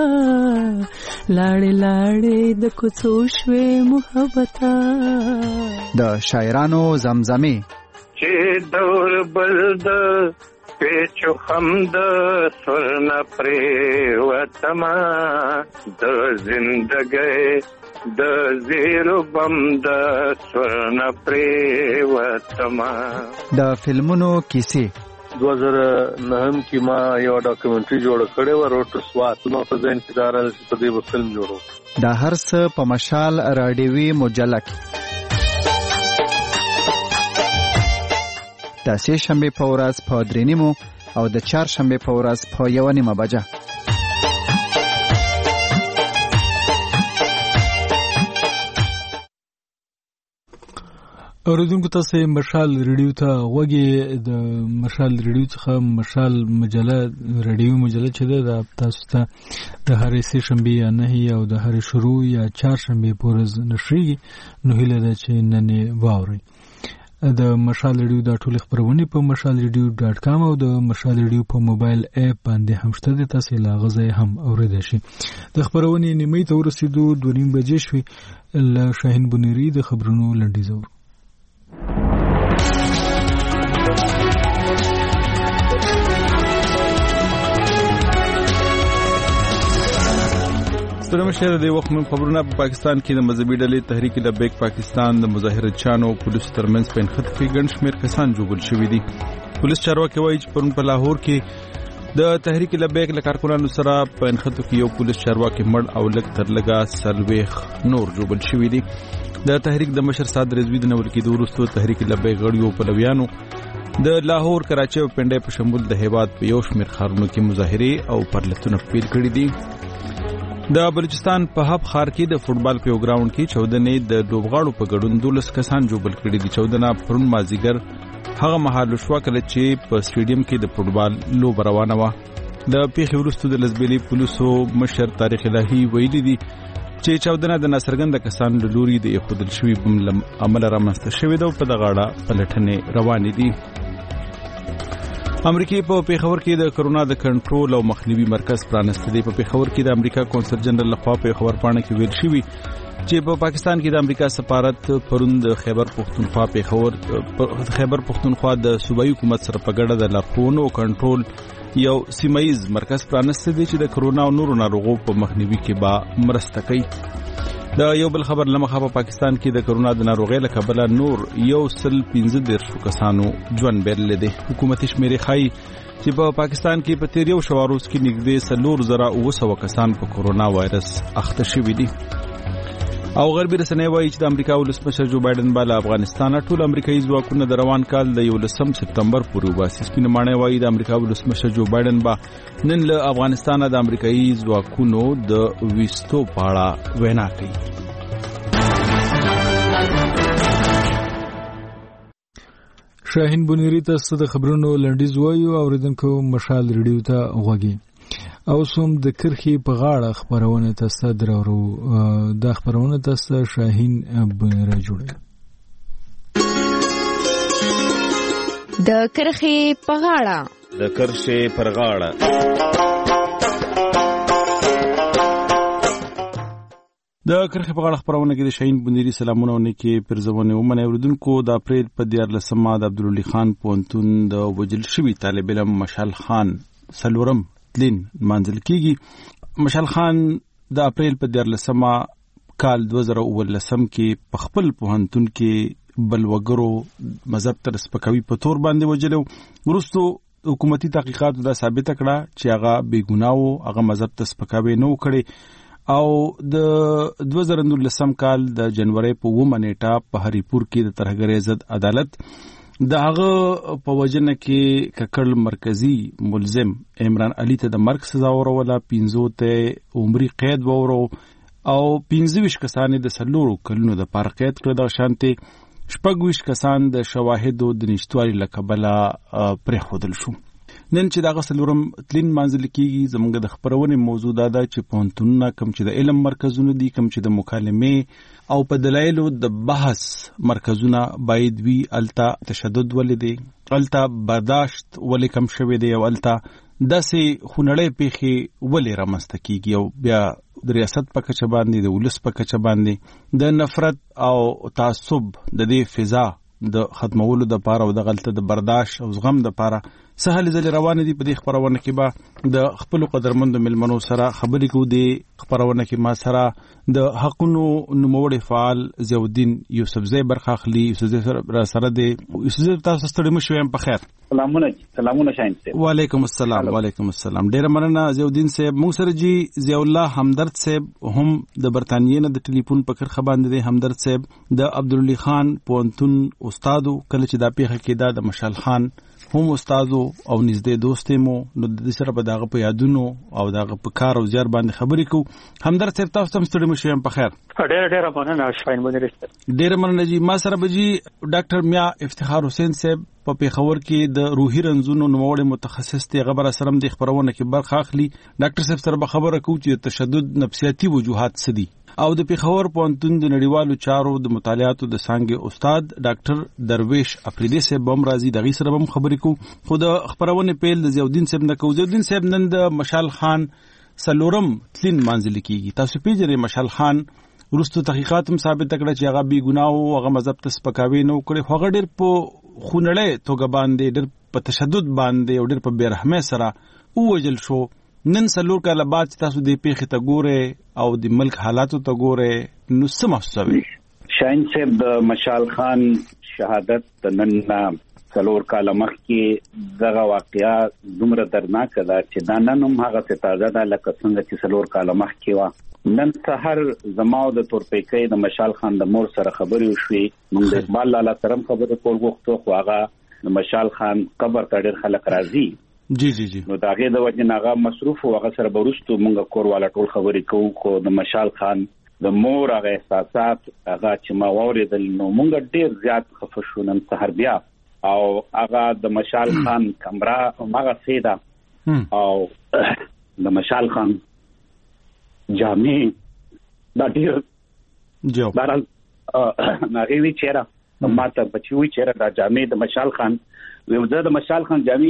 [SPEAKER 21] لاړې لاړې د کوڅو شوي محبته
[SPEAKER 8] د شاعرانو زمزمه
[SPEAKER 22] چې دور بلد پیچو خمد سرنا پریوتما د زندګۍ د زیرو بم د سرنا پریوتما.
[SPEAKER 8] د فلمونو کیسې
[SPEAKER 22] 2009 کې ما یو ډاکومنټري جوړ کړی و روټ سوات نو په ځین کې دارل په دې فلم جوړو.
[SPEAKER 8] دا هر څه په مشال رادیوي مجله کې د سه شنبه په ورځ په 3:30 او د چهارشنبه په ورځ په 1:30 بجه.
[SPEAKER 1] اوریدونکو تاسو مشال ریډیو ته وګورئ. د مشال ریډیو څخه مشال مجله ریډیو مجله چې ده تاسو ته د هرې سه شنبه یا نه او د هرې شروع یا چهارشنبه په ورځ نشریږي. نو هیله ده چې نن واورئ. د مشال ریډیو د ټول خبرونه په mashalradio.com او د مشال ریډیو په موبایل اپ باندې هم شته. د تاسو لاغزه هم اوریدل شي. د خبرونه نیمه ته ورسېدو 2:30 بجې شوې. ل شاهین بنيري د خبرونو لنډیز اور
[SPEAKER 2] سترمه شهر د وخت من خبرونه په پاکستان کې د مذهبي ډلې تحریک لبیک پاکستان د مظاهره چانو پولیس ترمنځ په انخت کې ګڼ شمېر کسان جوړ شوي دي. پولیس چارواکي وایي چې پرون په لاهور کې د تحریک لبیک له کارکونانو سره په انخت کې یو پولیس چارواکي مړ او لږ تر لږه سلويخ نور جوړ شوي دي. د تحریک د مشر صاد رضوی د نول کې د ورستو تحریک لبیک غړیو په لویانو د لاهور کراچي او پنډای په شمول د هیواد په یو شمېر ښارونو کې مظاهره او پرلتونه پیل کړي دي. د بلوچستان په هب ښار کې د فوټبال په ګراوند کې چودنې د لوبغاړو په ګډون 12 کسان جوړ کړي دي. چودنه پرون مازیګر هغه مهال شو کله چې په سټیډیم کې د فوټبال لوب روانه و. د پیښې وروسته د لزبيلي پولیسو مشر تاریخ الهي ویلي دي چې چودنه د ناصرګند کسان د لوري د خودل شوی بم عمل رامنځته شوې ده او په دغاړه پلټنې روانې دي. امریکای په پیښور کې د کرونا د کنټرول او مخنیوي مرکز پرانسته دی. په پیښور کې د امریکا کونسل جنرال لخوا په خبرپاڼه کې ویل شوی چې په پاکستان کې د امریکا سفارت پرون د خیبر پختونخوا د صوبایي حکومت سره په ګډه د لارښوونو او کنټرول یو سیمایز مرکز پرانسته دی چې د کرونا او نورو ناروغو په مخنیوي کې به مرسته کوي. د یو بل خبر لمخه په پاکستان کې د کرونا د ناروغۍ له کبله نور 115 کسانو ژوند بېرلې دي. حکومتي شمیرې ښایي چې په پاکستان کې په تیر یو شواروز کې نږدې 4,900 کسان په کرونا وایرس اخته شوي دي. او غربي رسنۍ وایي چې د امریکا ولسمشر جو بایدن بالا افغانستان ټول امریکایي ځواکونه د روان کال د 11 سپتمبر پورې وباسي. سپینه مانې وایي د امریکا ولسمشر جو بایدن با نن له افغانستان د امریکایي ځواکونو د ویستو په اړه وینا کوي.
[SPEAKER 1] شاهین بنيري تاسو د خبرونو لنډیز وایو اوریدونکو مشال ریډیو ته غوږی او سوم د کرخي په غاړه خبرونه تاسو درو د خبرونه تاسو شاهین بنيري جوړه
[SPEAKER 7] د کرخي په غاړه
[SPEAKER 5] د کرخي پر غاړه
[SPEAKER 2] د کرخي په غاړه خبرونه کې د شاهین بنيري سلامونه ونکي پرځونه ومنه اوریدونکو د اپریل په 14 د عبدالولي خان پونتون د وجل شوی طالب علم مشال خان سلورم تلین منځل کیږي. مشال خان د اپریل په 14 کال 2019 کې په خپل پوهنتون کې بلوګرو مذهب تر سپکوي په تور باندې وجلو. ورستو حکومتي تحقیقات دا ثابت کړه چې هغه بے ګناه او هغه مذهب تر سپکوي نه وکړي او د 2019 کال د جنوري په 9 نیټه په هریپور کې د ترهګرۍ ضد عدالت د هغه په وجنه کې ککړ مرکزی ملزم عمران علي ته د مرګ سزا وروله. 15 ته عمري قید وورو او 25 کسان د سلورو کلونو د پاره قید کړل. د شانتي 26 کسان د شواهدو د نشټوالي لکبله پرې خودل شو. نن چې دا غسلورم تلین منځل کېږي زموږ د خبرونه موضوع دا ده چې پونتونونه کم چې د علم مرکزونه دي کم چې د مکالمه او په دلایلو د بحث مرکزونه باید وی التا تشدد ولدي التا برداشت ولې کم شوي دی او التا داسې خونړې پیخي ولې رامسته کیږي او بیا د ریاست په کچه باندې د ولس په کچه باندې د نفرت او تعصب د دې فضا د ختمولو د پاره او د غلطه د برداشت او زغم د پاره سهل ځل روان دي. په دې خبرونه کې به د خپل قدرمند ملمنو سره خبرې کوو. د خبرونه کې ما سره د حقونو نوموړي فعال زیاودین یوسفزی برخه اخلي. یوسفزی سره د یوسفزی تاسو ستړي مو شوم په خیر.
[SPEAKER 23] سلامونه شاهین صاحب.
[SPEAKER 2] وعلیکم السلام. وعلیکم السلام. ډیر مننه زیاودین صاحب. مو سره جی ضیاء الله همدرد صاحب هم د برتانیې نه د ټلیفون په کرخه باندې دی. همدرد صاحب د عبدالولي خان پونتون استادو کله چې دا پیښه کېده د مشال خان هم استادو او نږدې دوست مو نو د سره په دغه په یادونو او دغه په کار او زیار باندې خبرې کو. همدرد صاحب تاسو هم ستړي مو شوم په خیر.
[SPEAKER 23] ډېر مننه شاهین بنيري.
[SPEAKER 2] ډېر مننه جی. ما سره به جی ډاکټر میا افتخار حسین صاحب په پیښور کې د روحي رنځونو نوموړي متخصص دی. خبر سره د خبرونه کې برخه اخلي. ډاکټر صاحب سره به خبره کوو چې تشدد نفسیاتي وجوهات څه دي او د پیښور پوهنتون د نړیوالو چارو د مطالعاتو د څانګې استاد ډاکټر درویش افریدي صاحب هم راځي. دغه سره هم خبرې کوو. خو د خبرونه پیل د زیاودین صاحب نه کوو. زیاودین صاحب نن د مشال خان سلورم تلین منځل کېږي. تاسو پیژنئ مشال خان ورستو تحقیقات هم ثابت کړه چې هغه بې ګناه او هغه مذهب ته سپکاوی نه وکړي. هغه ډېر په خونړې توګه باندې ډېر په تشدد باندې او ډېر په بیرحمۍ سره ووجل شو. نن سلور کاله بعد تاسو د پیښې ته ګوره او د ملک حالاتو ته ګوره نو څه محسوسوي؟
[SPEAKER 23] شاهین صاحب د مشال خان شهادت نن سلور کاله مخکې دغه واقعیا دومره درناک ده چې دا نن هم هغه څه تازه ده لکه څنګه چې سلور کاله مخکې وه. نن سحر زماو د تورپیکۍ د مشال خان د مور سره خبرې وشوې. موږ د اقبال لالا سره خبرې کول غوښتو خو هغه د مشال خان قبر ته ډېر خلک راځي.
[SPEAKER 2] جی
[SPEAKER 23] نو دا غي د وجه ناغه مصروف او هغه سره برستو مونږ کور والا ټول خبرې کوو. خو د مشال خان د مور هغه احساسات هغه چې ما واوریدل نو مونږ ډېر زیات خفه شو نن سحر بیا. او هغه د مشال خان کمره هغه سیدا او د مشال خان جامع دا ډېر
[SPEAKER 2] جو
[SPEAKER 23] بهرحال هغه وی چیرې ماته بچوي چیرې دا جامع د مشال خان وزه د مشال خان جامع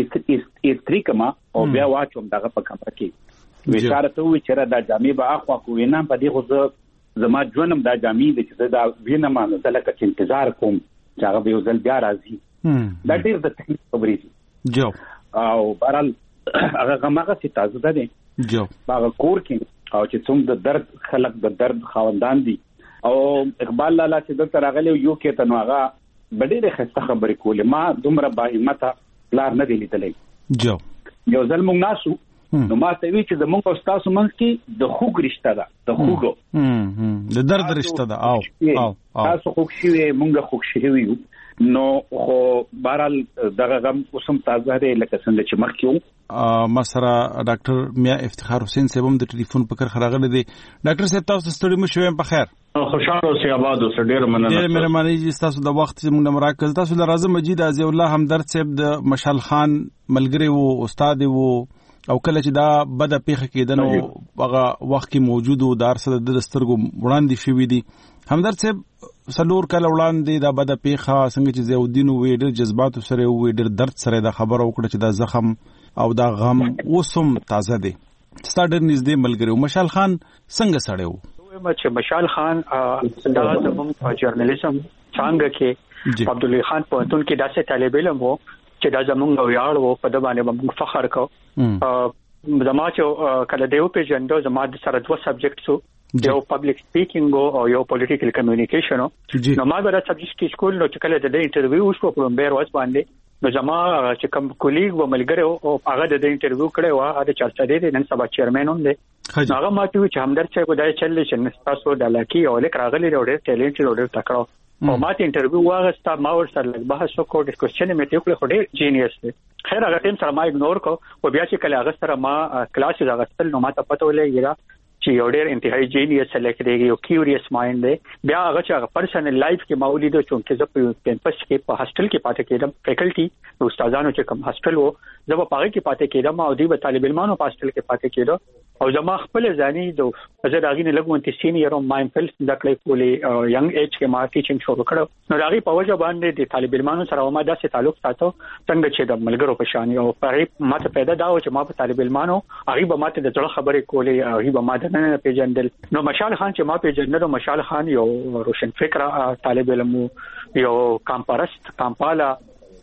[SPEAKER 23] استری کما او بیا واچوم دغه په کمره کې وشاره ته وی چیرې دا جامع به اخوا کو وینم په دې خو زما ژوندم دا جامع د چې دا وینم نو دلته چې انتظار کوم چې هغه به ځل بیا راځي. دا ډېر د تکلیف خبرې دي
[SPEAKER 2] جو
[SPEAKER 23] او بهرحال هغه هغه چې تاسو ده دي
[SPEAKER 2] جو
[SPEAKER 23] هغه کور کې او چې څوم د درد خلک د درد خاوندان دي او اقبال لالا چې دلته راغلی یو کې ته نو هغه ډېرې ښه خبرې کولې. ما دومره با همته پلار نه دی لیدلی.
[SPEAKER 2] جو
[SPEAKER 23] یو ځل موږ ناسو نو ما ته وی چې زموږ او تاسو منځ کې د خوږ رشته ده د خوږو
[SPEAKER 2] د درد رشته ده. او
[SPEAKER 23] تاسو خوږ شوي موږ خوږ شوي یو نو خو بهرحال دغه غم اوسم تازه دی لکه څنګه چې مخکې وو.
[SPEAKER 2] ما سره ډاکټر میا افتخار حسین صاحب هم د ټلیفون په کر راغلی دی. ډاکټر صاحب تاسو ستړي مو شوم په خیر؟
[SPEAKER 3] خوشاله اوسئ آباد اوسئ. ډېر مننه.
[SPEAKER 2] ډېر مهرباني چې تاسو د وخت موږ مراکز تاسو د راز مجید عزیز الله همدرد صاحب د مشال خان ملګری وو استاد وو او کله چې دا بده پیښه کېدنو هغه وخت کې موجود وو دار سره د سترګو وړاندې شوې دي. همدرد صاحب سلور کله وړاندې دا بده پیښه څنګه چې زیودین وې ډېر جذبات سره وې ډېر درد سره دا خبره وکړه چې دا زخم او دا غم اوسم تازه دی. ستاسو نږدې ملګری مشال خان څنګه سړی وو؟
[SPEAKER 23] چې مشال خان دا زموږ په جرنالیزم څنګه کې عبدالله خان پوهنتون کې داسې طالب علم وو چې دا زموږ ویاړ وو په د باندې موږ فخر کوو. زما چې کله دیو پیژندو زما د سره دوه سبجیکټس یو پبلک سپیکینګ او یو پولیټیکل کمیونیکیشن. نو ما به دا سبجیکټ سکول نو چې کله د انټرویو وشو په لومبیر واس باندې نو زما چې کوم کولیګ و ملګری او هغه د انټرویو کړي و هغه چارچا دی نن سبا چیرمن هم دی. هغه ما ته چې همدرد صاحب دا چلې چې تاسو د لاکی او لیک راغلی ډېر ټیلنټ ډېر تکړه او ما ته انټرویو واغستا ما ور سره لږ بحث وکړ ډسکشن مې ته کړو ډېر جینیس دی. خیر هغه ټیم سره ما اګنور کو او بیا چې کله هغه سره ما کلاسز هغه نو ما ته پته ولګی چې یو ډېر انتهایی جینیس سلیکټ دی یو کیوریس مایند دی. بیا هغه چې هغه پرسنل لایف کې ما ولیدو چې زه په کیمپس کې په هاستل کې پاتې کېدم فیکلټي او استادانو چې کوم هاستل وو زه په هغه کې پاتې کېدم او دوی به طالب علمانو په هاستل کې پاتې کېدو او زما خپل ځاني د زه داغینه لګون ته سینیئر او ماینډفل د کلی کولې ینګ ایج کې ما ټیچینګ شروع کړو. نو داغي په وجه باندې د طالب علمانو سره ما داسې تعلق ساتو څنګه چې د ملګرو په شان او په ماته پیدا دا و چې ما په طالب علمانو هغه به ماته د ځړه خبرې کولې هغه به ما د نه پیژندل. نو مشال خان چې ما پیژندل مشال خان یو روشن فکر طالب علم یو کامپرست کامپالا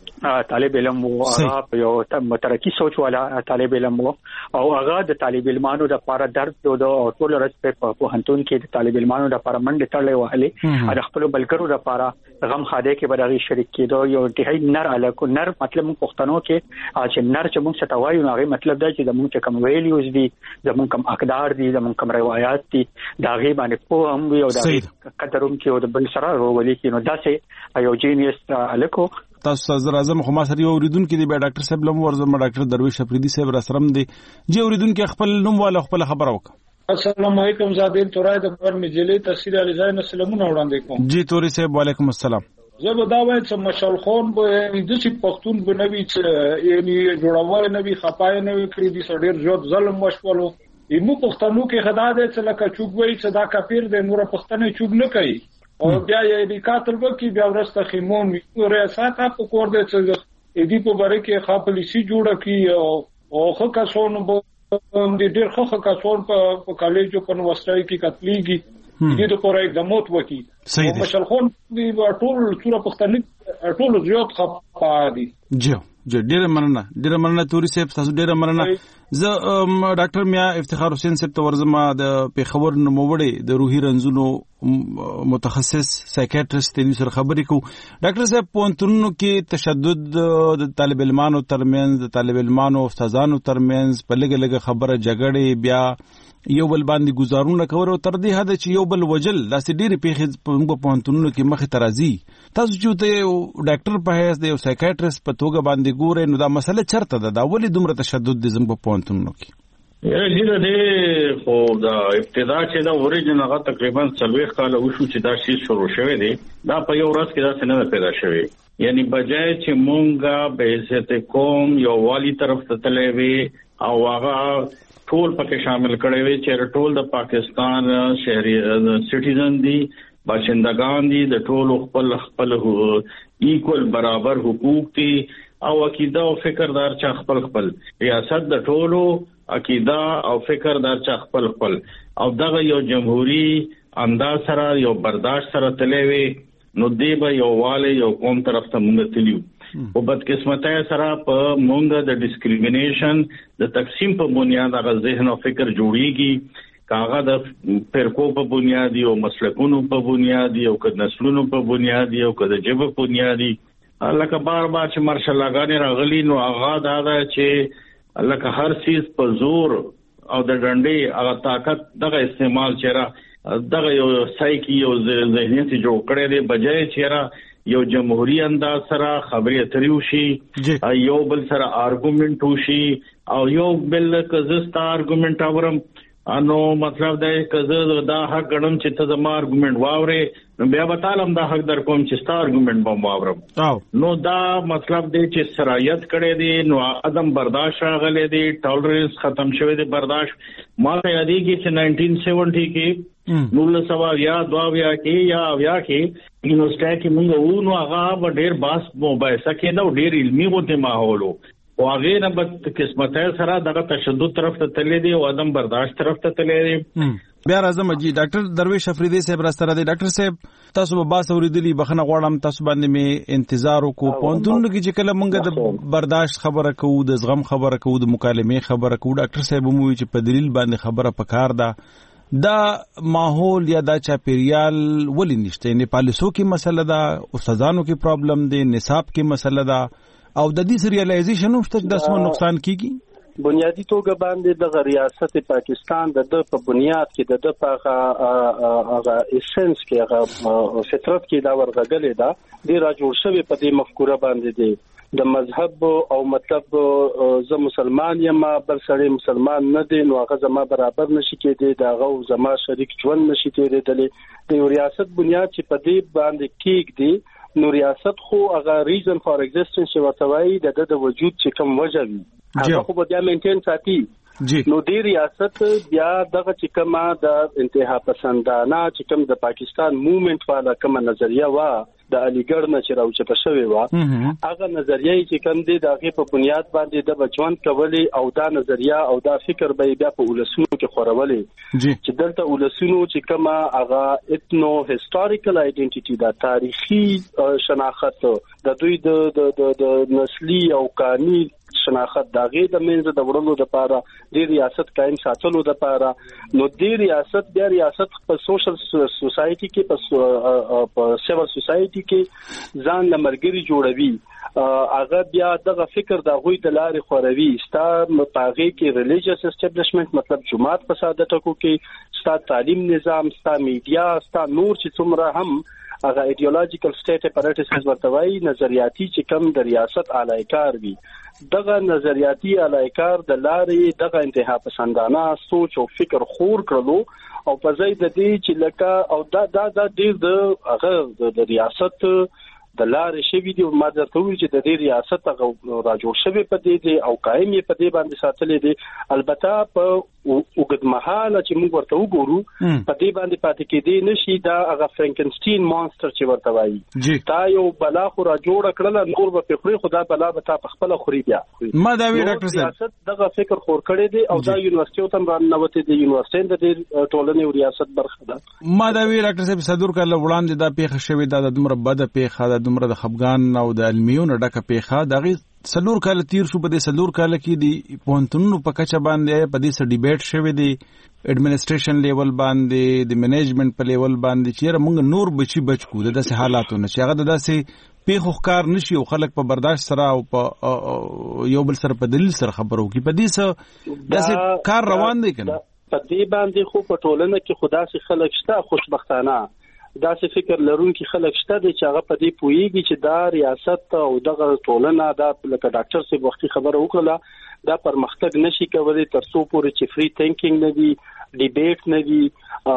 [SPEAKER 23] طالب علم او هغه یو مترقی سوچ والا طالب علم او هغه د طالب علمانو د لپاره درد او ټول ورځ په پوهنتون کې د طالب علمانو د لپاره منډه تړلې وهلې د خپل بلګرو لپاره غم خاده کې بدغي شریک کېدو یو انتهایی نر الکو نر مطلب پښتنو کې چې نر چې موږ ستوایو نو هغه مطلب دا چې زموږ کوم ویلیوز دي زموږ کوم اقدار دي زموږ کوم روایت دي دا غي باندې په هم یو د قدروم کې او د بل سره ورولې کې نو داسې یو جینیس الکو.
[SPEAKER 2] تاسو صدر اعظم خو ما سره یو اوریدونکو دی به ډاکټر صاحب لمو ورزم ډاکټر درویش افریدي صاحب را سره دی جی اوریدونکو خپل نوم والا خپل خبر وکړه.
[SPEAKER 4] السلام علیکم زادین تورای د خبر مجلې تفسیر علی زاین سلامونه وړاندې کوم.
[SPEAKER 2] جی توري صاحب وعلیکم السلام.
[SPEAKER 4] زه به دا وایم چې مشال خان به د چې پښتون بنوي چې یعنی جوړول نوي خپای نوي کړی دي ډېر زیات ظلم وشولو ایمو پښتنو کې خدای دې چې لکه چوک وای چې دا کافر د نور پښتنې چوک نه کوي او بیا یې قاتل وکي بیا ورسته خیمون ریاست په کور دې چې دې په باره کې خپلسی جوړه کی او خو کسون به دې ډېر خو کسون په کالجو په یونیورسيټي کې کتلېږي دې د پوره اقدامات وکي. مشال خان دې ټول څوره پښتني ټول زیات خپه دي.
[SPEAKER 2] ډېر مننه توري صاحب تاسو ډېر مننه. زه ډاکټر میا افتخار حسین صاحب ته ورزما د پیښور نوموړی د روحي رنځونو متخصص سایکیاټریست دی سره خبرې کو. ډاکټر صاحب پونتونو کې تشدد د طالب علمانو ترمنځ د طالب علمانو او استادانو ترمنځ په لګه لګه خبره جګړې بیا یو بل باندې گزارونه کول او تر دې حد چې یو بل وجل داسې ډېری پیښې په پونتونو کې مخې ته راځي. تاسو چې ته ډاکټر په حیث د یو سایکیاټریست په توګه باندې ګورئ نو دا مسله چرته ده؟ دا ولې دومره تشدد دي زموږ په پونتونو کې؟
[SPEAKER 3] یره دې خو دا ابتدا چې دا اوریجن هغه تقریبا 40 کال وشو چې دا شی شروع شوه دی. دا په یو ورځ کې دا څنګه پیدا شوه؟ یعنی بجای چې مونږه به عزت قوم یو والی طرف ته تلې وي او هغه ټول پکې شامل کړي وي چې ټول د پاکستان شهري سټیزن دي، باشندگان دي، د ټول خپل ایکوال برابر حقوق دي او عقیده او فکردار چې خپل ریاست د ټولو عقیده او فکردار چې خپل او دغه یو جمهوریت انداز سره یو برداشت سره تلې وي نو دی به یو واله یو قوم طرف ته مونږ تلیو. او بدقسمتۍ سره په مونږ د ډیسکریمینیشن د تقسیم په بنیاد هغه ذهن او فکر جوړیږي، کاغه د فرقو په بنیاد او مسلکونو په بنیاد او د نسلونو په بنیاد او د جبه په بنیاد. لکه بار چې مارشل لاګانې راغلي نو هغه دا چې لکه هر چیز په زور او د ډنډې هغه طاقت دغه استعمال چیرې دغه یو سایکی او ذهنیت جوړ کړی دی، بجای چیرې یو جمهوریت انداز سره خبرې اترې وشي، یو بل سره آرګومنت وشي او یو بل کزستا آرګومنت اورم انو مطلب دا کزه دا حق غنم چې ته زما آرګومنت واورې نو بیا بتالم دا حق در کوم چې ستا آرګومنت بم واورم. نو دا مطلب دی چې سرایت کړي دي نو عدم برداشت راغلي دي، ټالرنس ختم شوی دی برداشت. ما ته یادېږي چې 1970 کې 1922 کې یا اویا کې یونیورسيټي کې موږ وو نو هغه ډېر باس مباحثه کې نو ډېر علمي غوته ماحول او هغه نه بد قسمت سره دغه تشدد طرف ته تللی دی او عدم برداشت طرف ته تللی دی.
[SPEAKER 2] بیا راځم جی ډاکټر درویش افریدی صاحب را سره دی. ډاکټر صاحب تاسو به باس اوریدلی بخنه غواړم تاسو باندې می انتظار وکړو پونتون کې چې کله مونږ د برداشت خبره کوو د زغم خبره کوو د مکالمې خبره کوو ډاکټر صاحب مو چې په دلیل باندې خبره پکار ده دا ماحول یا دا چاپیریال ولی نشته؟ یعنی پالیسو کې مسله ده، استادانو کې پرابلم دی، نصاب کې مسله ده او د دې ریالایزیشن هم شته د اسمن نقصان کیږي.
[SPEAKER 6] بنیادی توګه باندې د ریاست پاکستان د په بنیاد کې د هغه اسنس کې هغه فطرت کې دا ورغلې ده د راجوړ شوی په دې مفکوره باندې دی د مذهب او مطلب زه مسلمان یم بل سړی مسلمان نه دی نو هغه زما برابر نشي کېدی، دا هغه زما شریک ژوند نشي تیرېدلی. د ریاست بنیاد چې په دې باندې کېږدي نو ریاست خو هغه ریزن فار ایگزیسټنس چې ورته وایي د وجود چې کوم وجه وي هغه خو به بیا مینټین ساتي. نو دې ریاست بیا دغه چې کومه د انتها پسندانه چې کوم د پاکستان موومېنټ والا کومه نظریه وا د علیګړ نه چې راوچته شوی و هغه نظریه چې کوم دی د هغه په بنیاد باندې د بچوان کولی او دا نظریه او دا فکر به بیا په ولسونو کې خورولې چې دلته ولسونو چې کومه هغه اتنو هیستوریکل آیډنټیټي دا تاریخي شناخت د دوی د نسلی او قانوني شناخت داغه د منځ د وړلو لپاره د ریاست قائم ساتلو لپاره نو د ریاست بیا ریاست په سوشل سوسايټي کې په سیول سوسايټي کې ځان لمرګري جوړوي هغه بیا دغه فکر د غوي د لارې خوروي ستا مپاغي کې ریلیجیس اسټابلیشمنت مطلب جماعت په ساده ټکو کې ستا تعلیم نظام ستا میډیا ستا نور چې څومره هم هغه ایډیولوژیکل سټیټ اپارټس ورتوي نظریاتي چې کم د ریاست اعلیکار وي دغه نظریاتي اعلیکار د لارې دغه انتها پسندانه سوچ او فکر خور کړلو او په ځای د دې چې لکه او دا ډیر د هغه د ریاست د لارې شوی دی ما درته ویل چې د دې ریاست هغه راجوړ شوی په دې او قائم یې په دې باندې ساتلې دي البته په وګدمحاله چې موږ ورته وګورو په دې باندې پاتې کېدی نشي دا هغه فرانکنشتاین مانستر چې ورته وایي تا یو بلا خو را جوړ کړل نور به خوري خدا بلا به تا په خپل خوري بیا
[SPEAKER 2] ما دا وی ډاکټر صاحب
[SPEAKER 6] دغه فکر خور کړی دی او دا یونیورسيټي ته باندې د یونیورسيټي د ټولنې او ریاست برخه ده
[SPEAKER 2] ما دا وی ډاکټر صاحب صدور کله وړاندې دا پیښه شوې ده د دومره بده پیښه ده دومره د خفګان او د علمیونو ډکه پیښه دغه سلور کال تیر شو په دې سلور کال کې دی پونتونو په کچه باندې په دې سره ډیبیټ شوی دی اډمنسټریشن لیول باندې د منیجمنت په لیول باندې چې موږ نور بچی بچو د داسې حالاتو نه چې هغه د داسې پیښو ښکار نشي او خلک په برداشت سره او په یو بل سره په دلیل سره خبرو کوي په دې سره داسې کار روان دی کنه
[SPEAKER 6] په دې باندې خو په ټولنه کې خدا سي خلک شته خوشبختانه داسې فکر لرونکي خلک شته چې هغه په دې پوهیږي چې دا ریاست او دغه ټولنه دا لکه ډاکټر صاحب وختي خبره وکړه دا پرمختګ نشي کولای تر څو پورې چې فری تھینکینګ نه وي ډیبیټ نه وي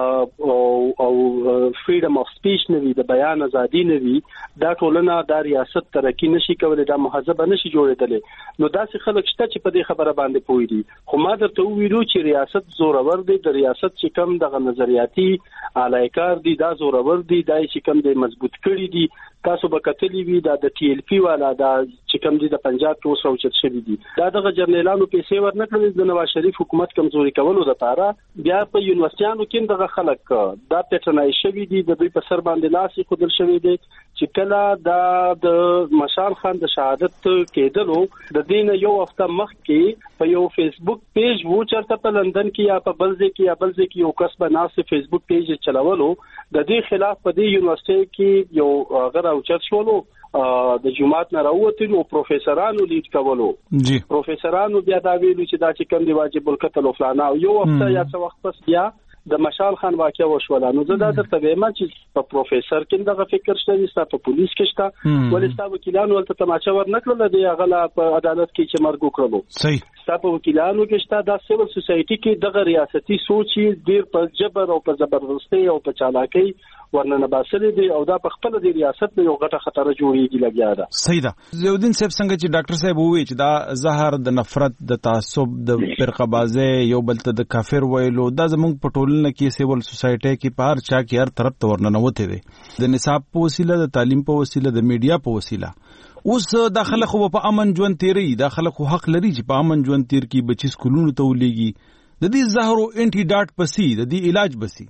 [SPEAKER 6] او فریډم اف سپیچ نه وي د بیان ازادي نه وي دا ټولنه دا ریاست ترقی نشي کولای دا مهذب نشي جوړېدل نو داسې خلک شته چې په دې خبره باندې پوهیږي خو ما درته ویلو چې ریاست زورور دی د ریاست چې کم دغه نظریاتي الایکار دي دا زورور دي دا چې کم دی مضبوط کړی دي تاسو به کتلی وی دا د ټي ال پی والا دا چې کم دي د پنجاب کې اوسوچت شوی دي دا دغه جرنیلانو پیسې ورنکړل د نواز شریف حکومت کمزوري کولو لپاره بیا په یونیورسيټانو کې دغه خلک دا پیټرنای شوی دي د دوی په سر باندې لاس خودل شوی دي چې کله د مشال خان د شهادت کېدلو د دین یو هفته مخکې په یو فیسبوک پیج وو چرته په لندن کې یا په بلځ کې یو کس به ناس فیسبوک پیج چلولو د دې خلاف په دې یونیورسيټي کې یو غیر او چت شولو د جماعت نه راووتل او پروفیسورانو لیډ کولو پروفیسورانو بیا دا ویلو چې دا چې کوم دی واجب القتل او فلانا یو هفته یا څه وخت پس بیا د مشال خان واقعا وشوله نو زه دا درته وایم چې په پروفیسور کې دغه فکر شته چې په پولیس کې شته ولې تاسو وکیلانو ولته تماچا ورنکړل دی غلا په عدالت کې چې مرګ وکړو صحیح تاسو وکیلانو کې شته د سیول سوسايټي کې دغه ریاستي سوچ ډیر په جبر او په زبردستي او په چالاکي ورننه باسلې دی او دا په خپل د ریاست په یو غټه خطر جوړیږي لګیا ده
[SPEAKER 2] صحیح ده زیودین صاحب څنګه چې ډاکټر صاحب وویل چې دا زهر د نفرت د تعصب د فرقه‌بازي یو بل ته د کافر ویلو دا زموږ په ټولنه کې سیول سوسايټي کې په هر چا کې هر طرف ته ورننه وته دي د نصاب په وسیله د تعلیم په وسیله د میډیا په وسیله اوس داخله خو په امن ژوند تیری داخله خو حق لري چې په امن ژوند تیر کې بچی سکولونو ته ولېږي د دې زهرو انټي ډاټ پسي د دې علاج بسي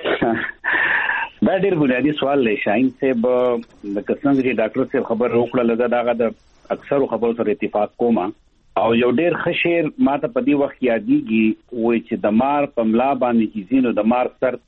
[SPEAKER 9] دا ډېر بنیادی سوال دی شاهین صاحب د کسان چې ډاکټر صاحب خبر وکړه لږه داغه د اکثر خبرو سره اتفاق کوم او یو ډېر خشیر ماته په دې وخت یادېږي وای چې د مار په ملا باندې کې زینو د مار سر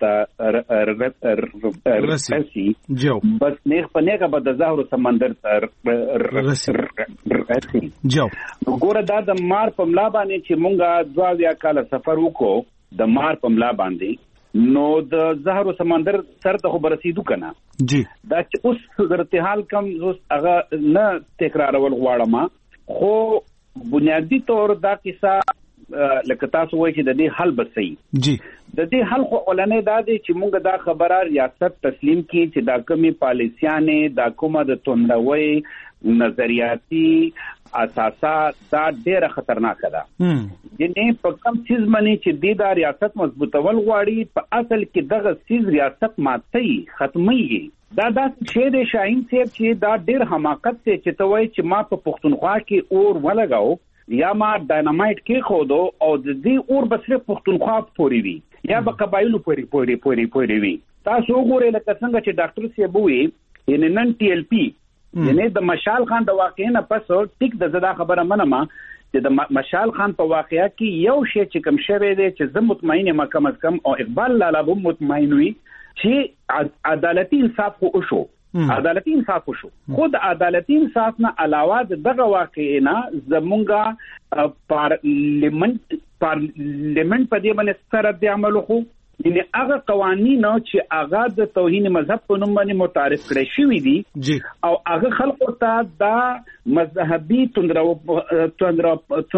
[SPEAKER 9] ته رسی جو بس نیغ په نیغه به د زهرو سمندر ته رسی جو ګوره دا د مار په ملا باندې چې مونږه 2 کال سفر وکړو د مار په ملا باندې نو د زهرو سمندر سر ته خو برسېدو کنه جی دا چې اوس درته حال کم اوس هغه نه تکرارول غواړم خو بنیادی طور دا کیسه لکه تاسو وایي چې د دې حل بسې جی د دې حل خو ولنه دا دی چې موږ دا خبره ریاست تسلیم کړي چې دا کومي پالیسیانه دا کومه د توندوي نظریاتي اساسات دا ډېر خطرناک ده یعنی په کوم چیز باندې چې د ریاست مضبوطول غواړي په اصل کې دغه چیز ریاست ماتي ختمي دا شی د شاهین صاحب چې دا ډېر حماقت ته چې توي چې ما په پښتونخوا کې اور ولګاو یا ما ډاینامایټ کې خودو او د دې اور بس په پښتونخوا پوري وي یا په قبایلو پوري وي تاسو وګورئ لکه څنګه چې ډاکټر صاحب وی یعنی نن ټي ال پی یعنی د مشال خان د واقعې نه پس ټیک د زړه خبره منما چې د مشال خان په واقعیا کې یو شی چې کوم شوی دی چې زه مطمئن یم کم از کم او اقبال لالا به مطمئن وي چې عدالتي انصاف خو شو عدالتي انصاف شو خود عدالتي انصاف نه علاوه دغه واقعې نه زمونږه پارلیمنت په دې باندې سره د عمل خو یعنی هغه قوانین چې هغه د توهین مذهب په نوم باندې متعارف کړي شوی دي او هغه خلکو ته دا مذهبي توندرو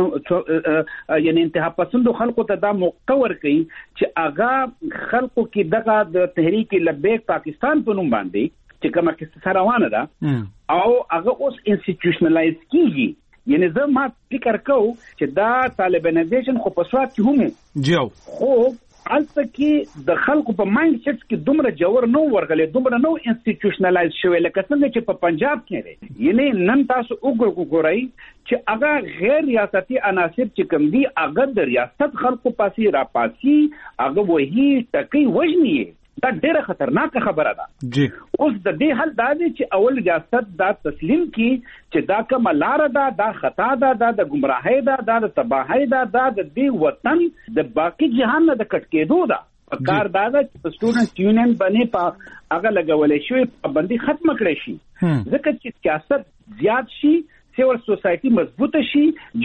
[SPEAKER 9] یعنی انتها پسند خلکو ته دا مقور کوي چې هغه خلکو کې دغه د تحریک لبیک پاکستان په نوم باندې چې کومه کیسه روانه ده او هغه اوس انسټیټیوشنلایز کیږي یعنی زه ما فکر کوم چې دا طالبانیزیشن خو په سواد کې هم جوړ خو البته کې د خلکو په مایند سیټ کې دومره جوړ نو ورغلې دومره نو انسټیټیوشنلایز شوی لکه څنګه چې په پنجاب کې دی یعنی نن تاسو وګورئ چې هغه غیر ریاستي عناصر چې کوم دي هغه د ریاست خلکو پاسي را پاسي هغه وਹੀ ټکی وژني دا ډیره خطرناکه خبره ده
[SPEAKER 2] جی
[SPEAKER 9] اوس د دې حل دا دی چې اول ریاست دا تسلیم کی چې دا کوم لار ده دا خطا ده دا د گمراهۍ ده دا د تباہۍ ده دا د دې وطن د باقی جهان نه د کټ کېدو ده کار دا ده چې سټوډنټ یونین باندې په هغه لګولې شوی پابندي ختم کړي شي ځکه چې سیاست زیات شي سیول سوسایټي مضبوطه شي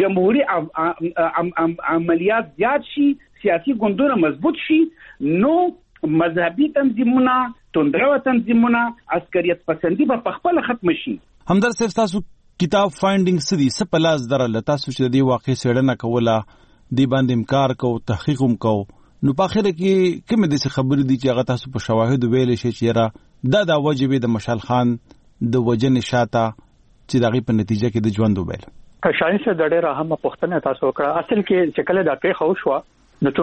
[SPEAKER 9] جمهوریت عملیات زیات شي سیاسي ګوندونه مضبوط شي نو مذهبي تنظیمونه توندرو تنظیمونه عسکریت پسندي په خپل ختم شي.
[SPEAKER 2] همدار صاحب تاسو کتاب فایندینګ سدي سپلاس درل تاسو چې د واقع سړنه کوله دی باندې امکار کو تحقیق هم کو نو په اخر کې کوم د خبرې دي چې هغه تاسو په شواهد ویل شي چې دا واجب د مشال خان د وجن شاته چې دغه په نتیجه کې د ژوند وبېل
[SPEAKER 23] شاین څه د ډېر اهم پوښتنه تاسو وکړه اصل کې چې کله دا پیښه وشوه نو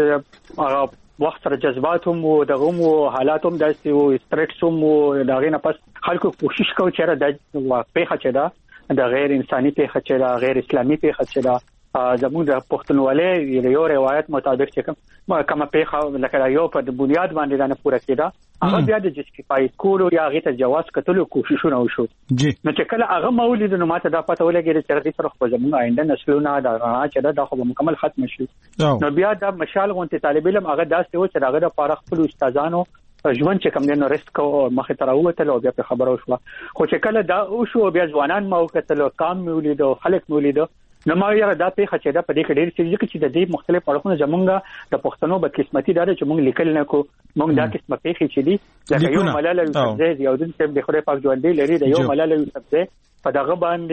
[SPEAKER 23] چونکه وخت سره جذبات هم او دغه حالات هم داسې او استریټس هم دغه نه پس خلکو کوشش کوي چې دا پیښه چې دا د غیر انساني پیښه چې دا غیر اسلامي پیښه چې دا زموږ د پښتونولۍ یو روایت مطابق چې کومه پیښه لکه یو په بنیاد باندې نه پوره کېده هغه بیا د جسټیفای کولو یا هغه ته جواز کتلو کوششونه وشو نو چې کله هغه مولید نو ماته دا پته ولګېده چې هغه سره خو زموږ آینده نسلونه دا چې دا خو مکمل ختم شي نو بیا دا مشال غونته طالب علم هغه داسې و چې هغه د فارغ خپل استادانو ژوند چې کوم نه ریسک او مخه تر اوته او بیا په خبرو شو خو چې کله دا او شو بیا ځوانان مو کتل کام مولید او خلک مولید نو ما یې دا پیښه چې دا په دې کې ډېر څه چې د دې مختلف اړخونو زمونږ د پښتنو بدقسمتي دا چې مونږ لیکل نه کو مونږ دا قسمه پیښه چې دي لکه یو ملاله یوسفزۍ یو دین چې د خدای پاک ژوند لري د یو ملاله یوسفزۍ په دغه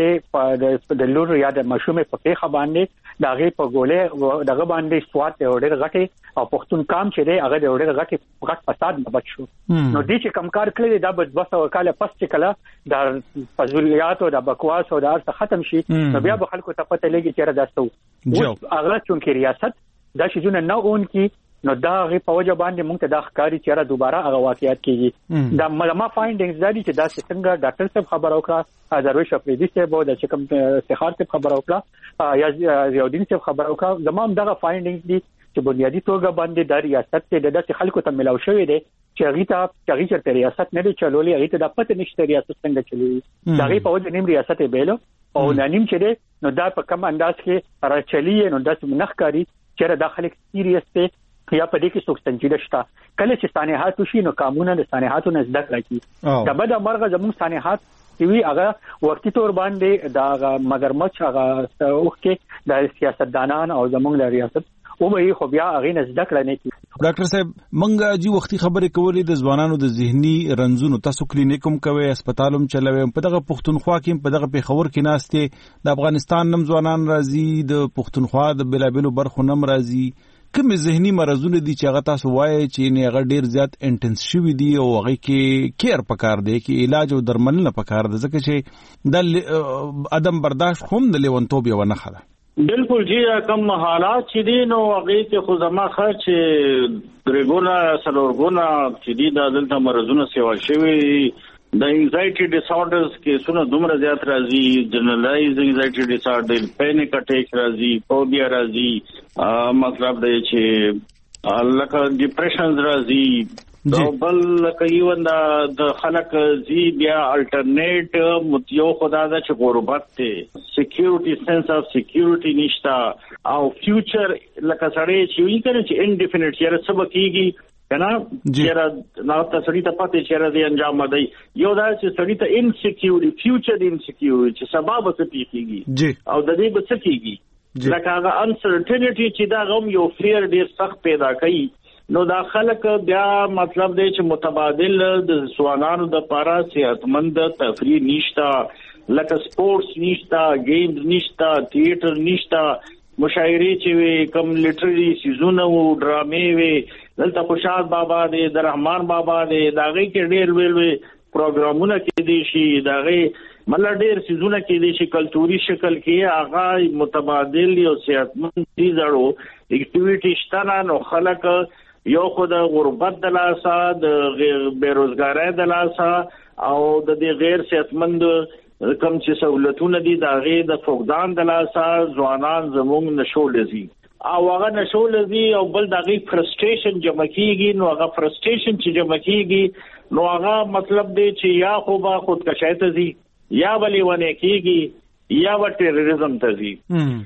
[SPEAKER 23] باندې د لور یا د مشومه په پیښه باندې دغه په ګولې دغه باندې سوات ډېر غټي او پښتون کام چې دی هغه ډېر غټ فساد نه بچ شو نو دې چې کمکار کړی دا بس وکاله پس چې کله د فضولیات او د بکواس او د ارث ختم شي نو بیا به خلکو ته پته لګي چې را داستو هغه چونکې ریاست دا شي نه اون کی نو دا غي په وجه باندې موږ ته د ښکاری چې دوباره هغه واقعیت کیږي دا ما فایندینګز دا دي چې دا څنګه ډاکټر صاحب خبر وکړه درویش افریدي صاحب د چې کوم استخار صاحب خبر وکړه یا زیاودین صاحب خبر وکړه زموږ دغه فایندینګز دي چې بنیادی توګه باندې د ریاست ته د داسې خلکو ته ملاو شوی دی چې هغه چې ریاست نه دی چلولې هغه ته د پته نشته ریاست څنګه چلوي دا غي په وجه نیم ریاست بیلو او نیم چې دی نو دا په کوم انداز کې راچلی نو داسې منخکاری چې داخله سیریس ته یا په دې کې څوک سنجیده شته کله چې سانحات وشي نو قانون د سانحاتو نه زده کړي دا به د مرغه زموږ سانحات چې وی هغه وختي تور باندې دا مگرمچ هغه اوخه د سیاستدانان او زموږ د ریاست او به خو بیا هغه نه زده کړي نه کی
[SPEAKER 2] ډاکټر صاحب منګه جی وختي خبرې کولې د ځوانانو د ذهني رنځونو تاسو کلینیکوم کوي هسپتالوم چلوي په دغه پښتونخوا کې په دغه پیښور کې ناشته د افغانستان نم ځوانان راځي د پښتونخوا د بلابلو برخو نم راځي کوم ذهني مرزونه دي چې هغه تاسو وایي چې نه هغه ډیر زیات انټنس شوی دي او هغه کې کیر پکار دی کې علاج او درملنه پکار ده ځکه چې د عدم برداشت هم د لیونتوب یو نه خله
[SPEAKER 3] بالکل جی کم حالات چې دي نو هغه ته خو زما خرچ درګونه سلورګونه چې دي د دلته مرزونه سیوا شوی د انزایټي ډیس آرډرز کې څونه دومره زیات راځي جنرالایز انزایټي ډیس آرډر پینیک اٹیک راځي فوبیا راځي مطلب دی چې لکه ډیپریشن راځي دا بل لکه ایون د خلک زی بیا الټرنیټ متیو خدا دا چې غربت ته سکیورټي سنس اف سکیورټي نشتا او فیوچر لکه سړی چې وی کنه چې انډیفینټ یاره سبا کیږي کنه چیرې نو تاسو ته پته چیرې د انجام دی یو دا چې سړی ته انسکیورټي فیوچر انسکیورټي چې سبب څه پیږي او د دې به څه کیږي لکه هغه انسرټینټی چې دا غو یو فیر ډیر سخت پیدا کوي نو دا خلک بیا مطلب دی چې متبادل د سوالانو د پاره صحتمند تفریح نشتا لکه سپورتس نشتا گیمز نشتا تھیټر نشتا مشاعري چې کوم لټري سيزونه او ډرامې وي دلته خوشحال بابا دی د رحمان بابا دی دا غي کې ډېر ویل پروګرامونه کې دي شي دا غي مله ډېر سيزونه کې دي شي کلتوري شکل کې هغه متبادل او صحتمند دي زړو اکټیویټي شته نو خلک یو خود غربت د لاسه د بیروزګارۍ د لاسه او د دې غیر صحتمند کم چې سہولتونه دي دا غي د فقدان د لاسه ځوانان زموږ نشو لذي او هغه نشول دي او بل دغه فرستریشن جمع کیږي نو هغه فرستریشن چې جمع کیږي نو هغه مطلب دی چې یا خو با خودکشي ته زی یا بلې ونه کیږي یا و ټیرریزم ته زی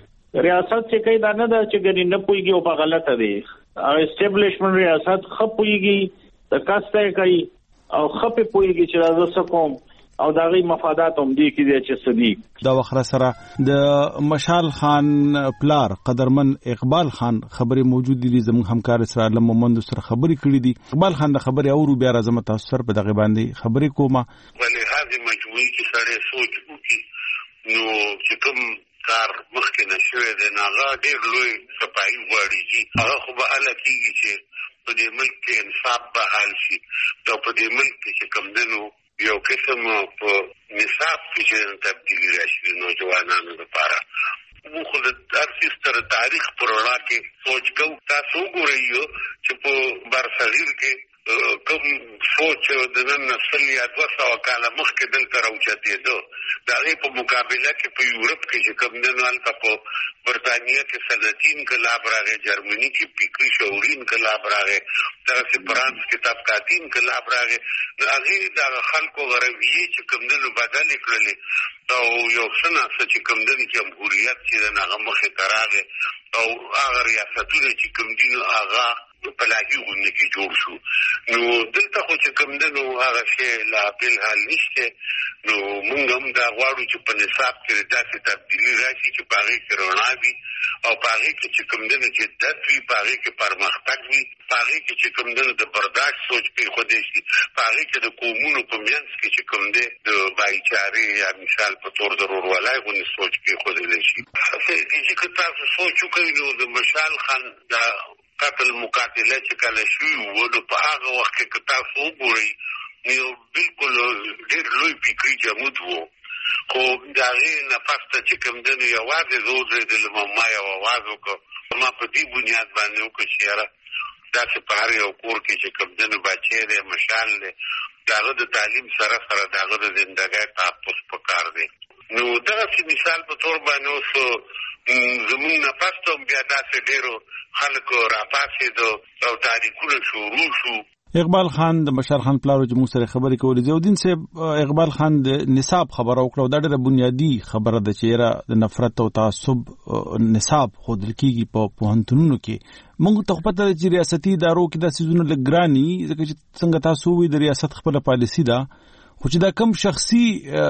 [SPEAKER 3] ریاست چې کوي دا نه دا چې ګنې نه پويږي او په غلطه دی اسټابلیشمنت ریاست خپويږي د کاسته کوي او خپه پويږي چې راځه کوم او دغه مفادات هم دي کې چې صدیق
[SPEAKER 2] دا وخره سره د مشال خان پلار قدرمن اقبال خان خبري موجود دي زموږ همکار اسرائیل محمد سره خبري کړې دي اقبال خان د خبري اورو بیا راځم تاسو سره په دغه باندې خبري کومه
[SPEAKER 10] ولې هغه مجموعي چې سره سوچ وکړي نو چې کوم کار مخکې نشوي د ناغا ډېر لوی صفایي وړي هغه خو به اله کیږي چې په دې ملک کې انصاف به حل شي او په دې ملک کې کوم دنو یو قسم په نصاب کې تبدیلی راشي نوجوانانو لپاره مو خو د تاسو تاریخ پر وړاندې کې سوچ کوو تاسو ګورئ چې په برصغیر کې کوم سوچ د نن نسل یا 200 کاله مخکې دلته راوچتې ده دا په مقابله کې په یورپ کې چې کوم دنوال په برتانیا کې صنعتي انقلاب راغی جرمني کې فکري شعوري انقلاب راغی ترڅ فرانس کې طبقاتي انقلاب راغی هغه د خلکو غروي چې کوم دنو بدل کړل او یو څنګه چې کوم دنو جمهوریت چې هغه مخې تراغه او هغه ریاستونه چې کوم دینو هغه په لاهیونه کې جوړ شو نو دلته خو چې کوم دنو هغه شی لا بل حل نشته نو موږ هم دا غواړو چې په نصاب کې داسې تبدیلی راشي چې په هغه کې رڼا وي او په هغه کې چې کوم دنو جدت وي په هغه کې پرمختګ وي په هغه کې چې کوم دنو د برداشت سوچ په خوده شي په هغه کې د قومونو په منځ کې چې کوم دی د بایچاري یا مثال په تور ضرور ولای غو سوچ په خوده شي چې تاسو سوچ وکړئ نو د مشال خان دا قتل مقاتله چې کله شوی و د په هغه وخت کې تاسو وګورئ نو بالکل ډېر لوی فکری جمود وو خو دا غي نه پاسته چې کوم دنو یوازې زوځي د لمما یو आवाज وکړه ما په دې بنیاد باندې وکړ چې یاره دا چې په هر یو کور کې چې کوم دنو بچي دی مشال دی داغه د تعلیم سره سره داغه د ژوندۍ تاسو په کار دی نو دا چې مثال په تور باندې اوس زمون نه پاسته بیا داسې ډیرو خلکو راپاسېدو او تاریخونه شروع شو
[SPEAKER 2] اقبال خان د بشار خان پلارو چې موږ سره خبرې کولې زیودین صاحب اقبال خان د نصاب خبره وکړه دا ډېره بنیادی خبره ده چې را د نفرت او تعصب نصاب خود لکېږي په پوهنتونونو کې موږ ته پته چې ریاستي ادارو کې د سيزونو لګراني ځکه چې څنګه تاسو وی د ریاست خپل پالیسی ده خو چې دا کم شخصي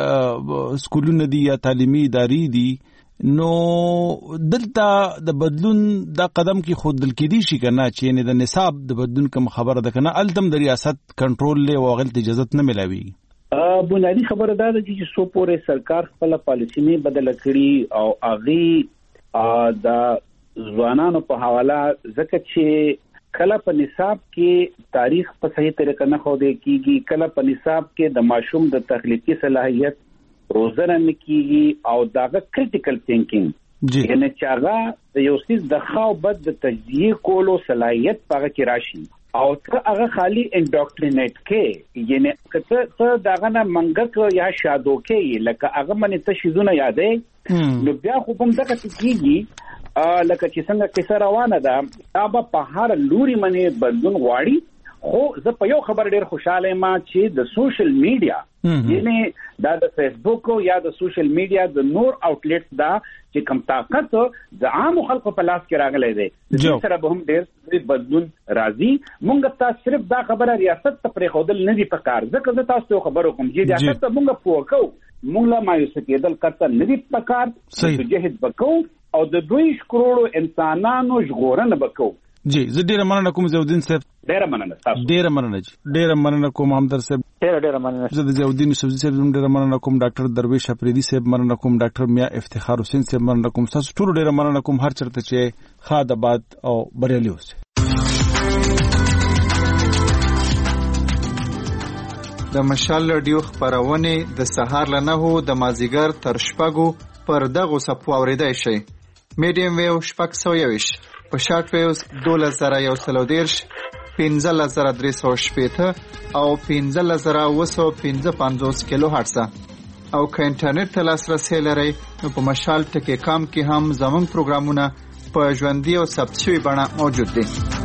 [SPEAKER 2] سکولونه دي یا تعلیمي ادارې دي نو دلته د بدلون دا قدم کې خود دل کې دي شي کنه چې نه د نصاب د بدلون کوم خبره ده کنه التم د ریاست کنټرول له وغلت اجازه نه ملاوي
[SPEAKER 9] بنیادی خبره ده چې سو پورې سرکار خپل پالیسی نه بدل کړي او اغي د ځوانانو په حواله ځکه چې کله په نصاب کې تاریخ په صحیح طریقه نه خو دې کیږي کله په نصاب کې د ماشوم د تخلیقي صلاحیت روزنه نکېږي او داغه کریټیکل تھینکینګ یعنی چې هغه د یو څه د خاو بد د تجزیه کولو صلاحیت پاره کې راشي او ته هغه خالی انډوکټرینیټ کې یعنی کته داغه نه منګک یا شادو کې لکه هغه منې ته شیزونه یادې نو بیا خو هم دغه کېږي لکه چې څنګه کیسه روانه ده دا په هر لوري منې بدلون غواړي خو زه په یو خبر ډیر خوشاله یم چې د سوشل میډیا یعنی دا د فیسبوک یا د سوشل میډیا د نور اوټلیټس دا چې کم طاقت د عام خلکو په لاس کې راغلی دی د سره به هم ډیر بدلون راځي مونږ ته صرف دا خبره ریاست ته پرې خودل نه دی پکار ځکه زه تاسو ته خبرو کوم چې ریاست ته مونږ پوکو مونږ لا مایوس کېدل کته نه دی پکار جهاد وکاو او د 2 کروڑ انسانانو ژغورنه وکاو
[SPEAKER 2] جی زه ډیره مننه کوم زودین صاحب
[SPEAKER 9] ډیره مننه تاسو
[SPEAKER 2] ډیره مننه جی ډیره مننه کوم همدر صاحب
[SPEAKER 23] ډیره مننه
[SPEAKER 2] زه د زودین سبزی صاحب ډیره مننه کوم ډاکټر درویش افریدی صاحب مننه کوم ډاکټر میا افتخار حسین صاحب مننه کوم تاسو ټول ډیره مننه کوم هر چرته چې خاد آباد او بریالي اوسه
[SPEAKER 8] د مشال رادیو خبرونه د سهار له 9 د مازیګر تر شپږو پر دغه صفو اوریدای شي میډیم ویو شپږ 120 په شارټ ویوز 2113 15350 او 15955 کیلو هرتز او که انټرنیټ ته لاسرسي لرئ نو په مشال ټکی کام کې هم زموږ پروګرامونه په ژوندۍ او ثبت شوی بڼه موجود دي.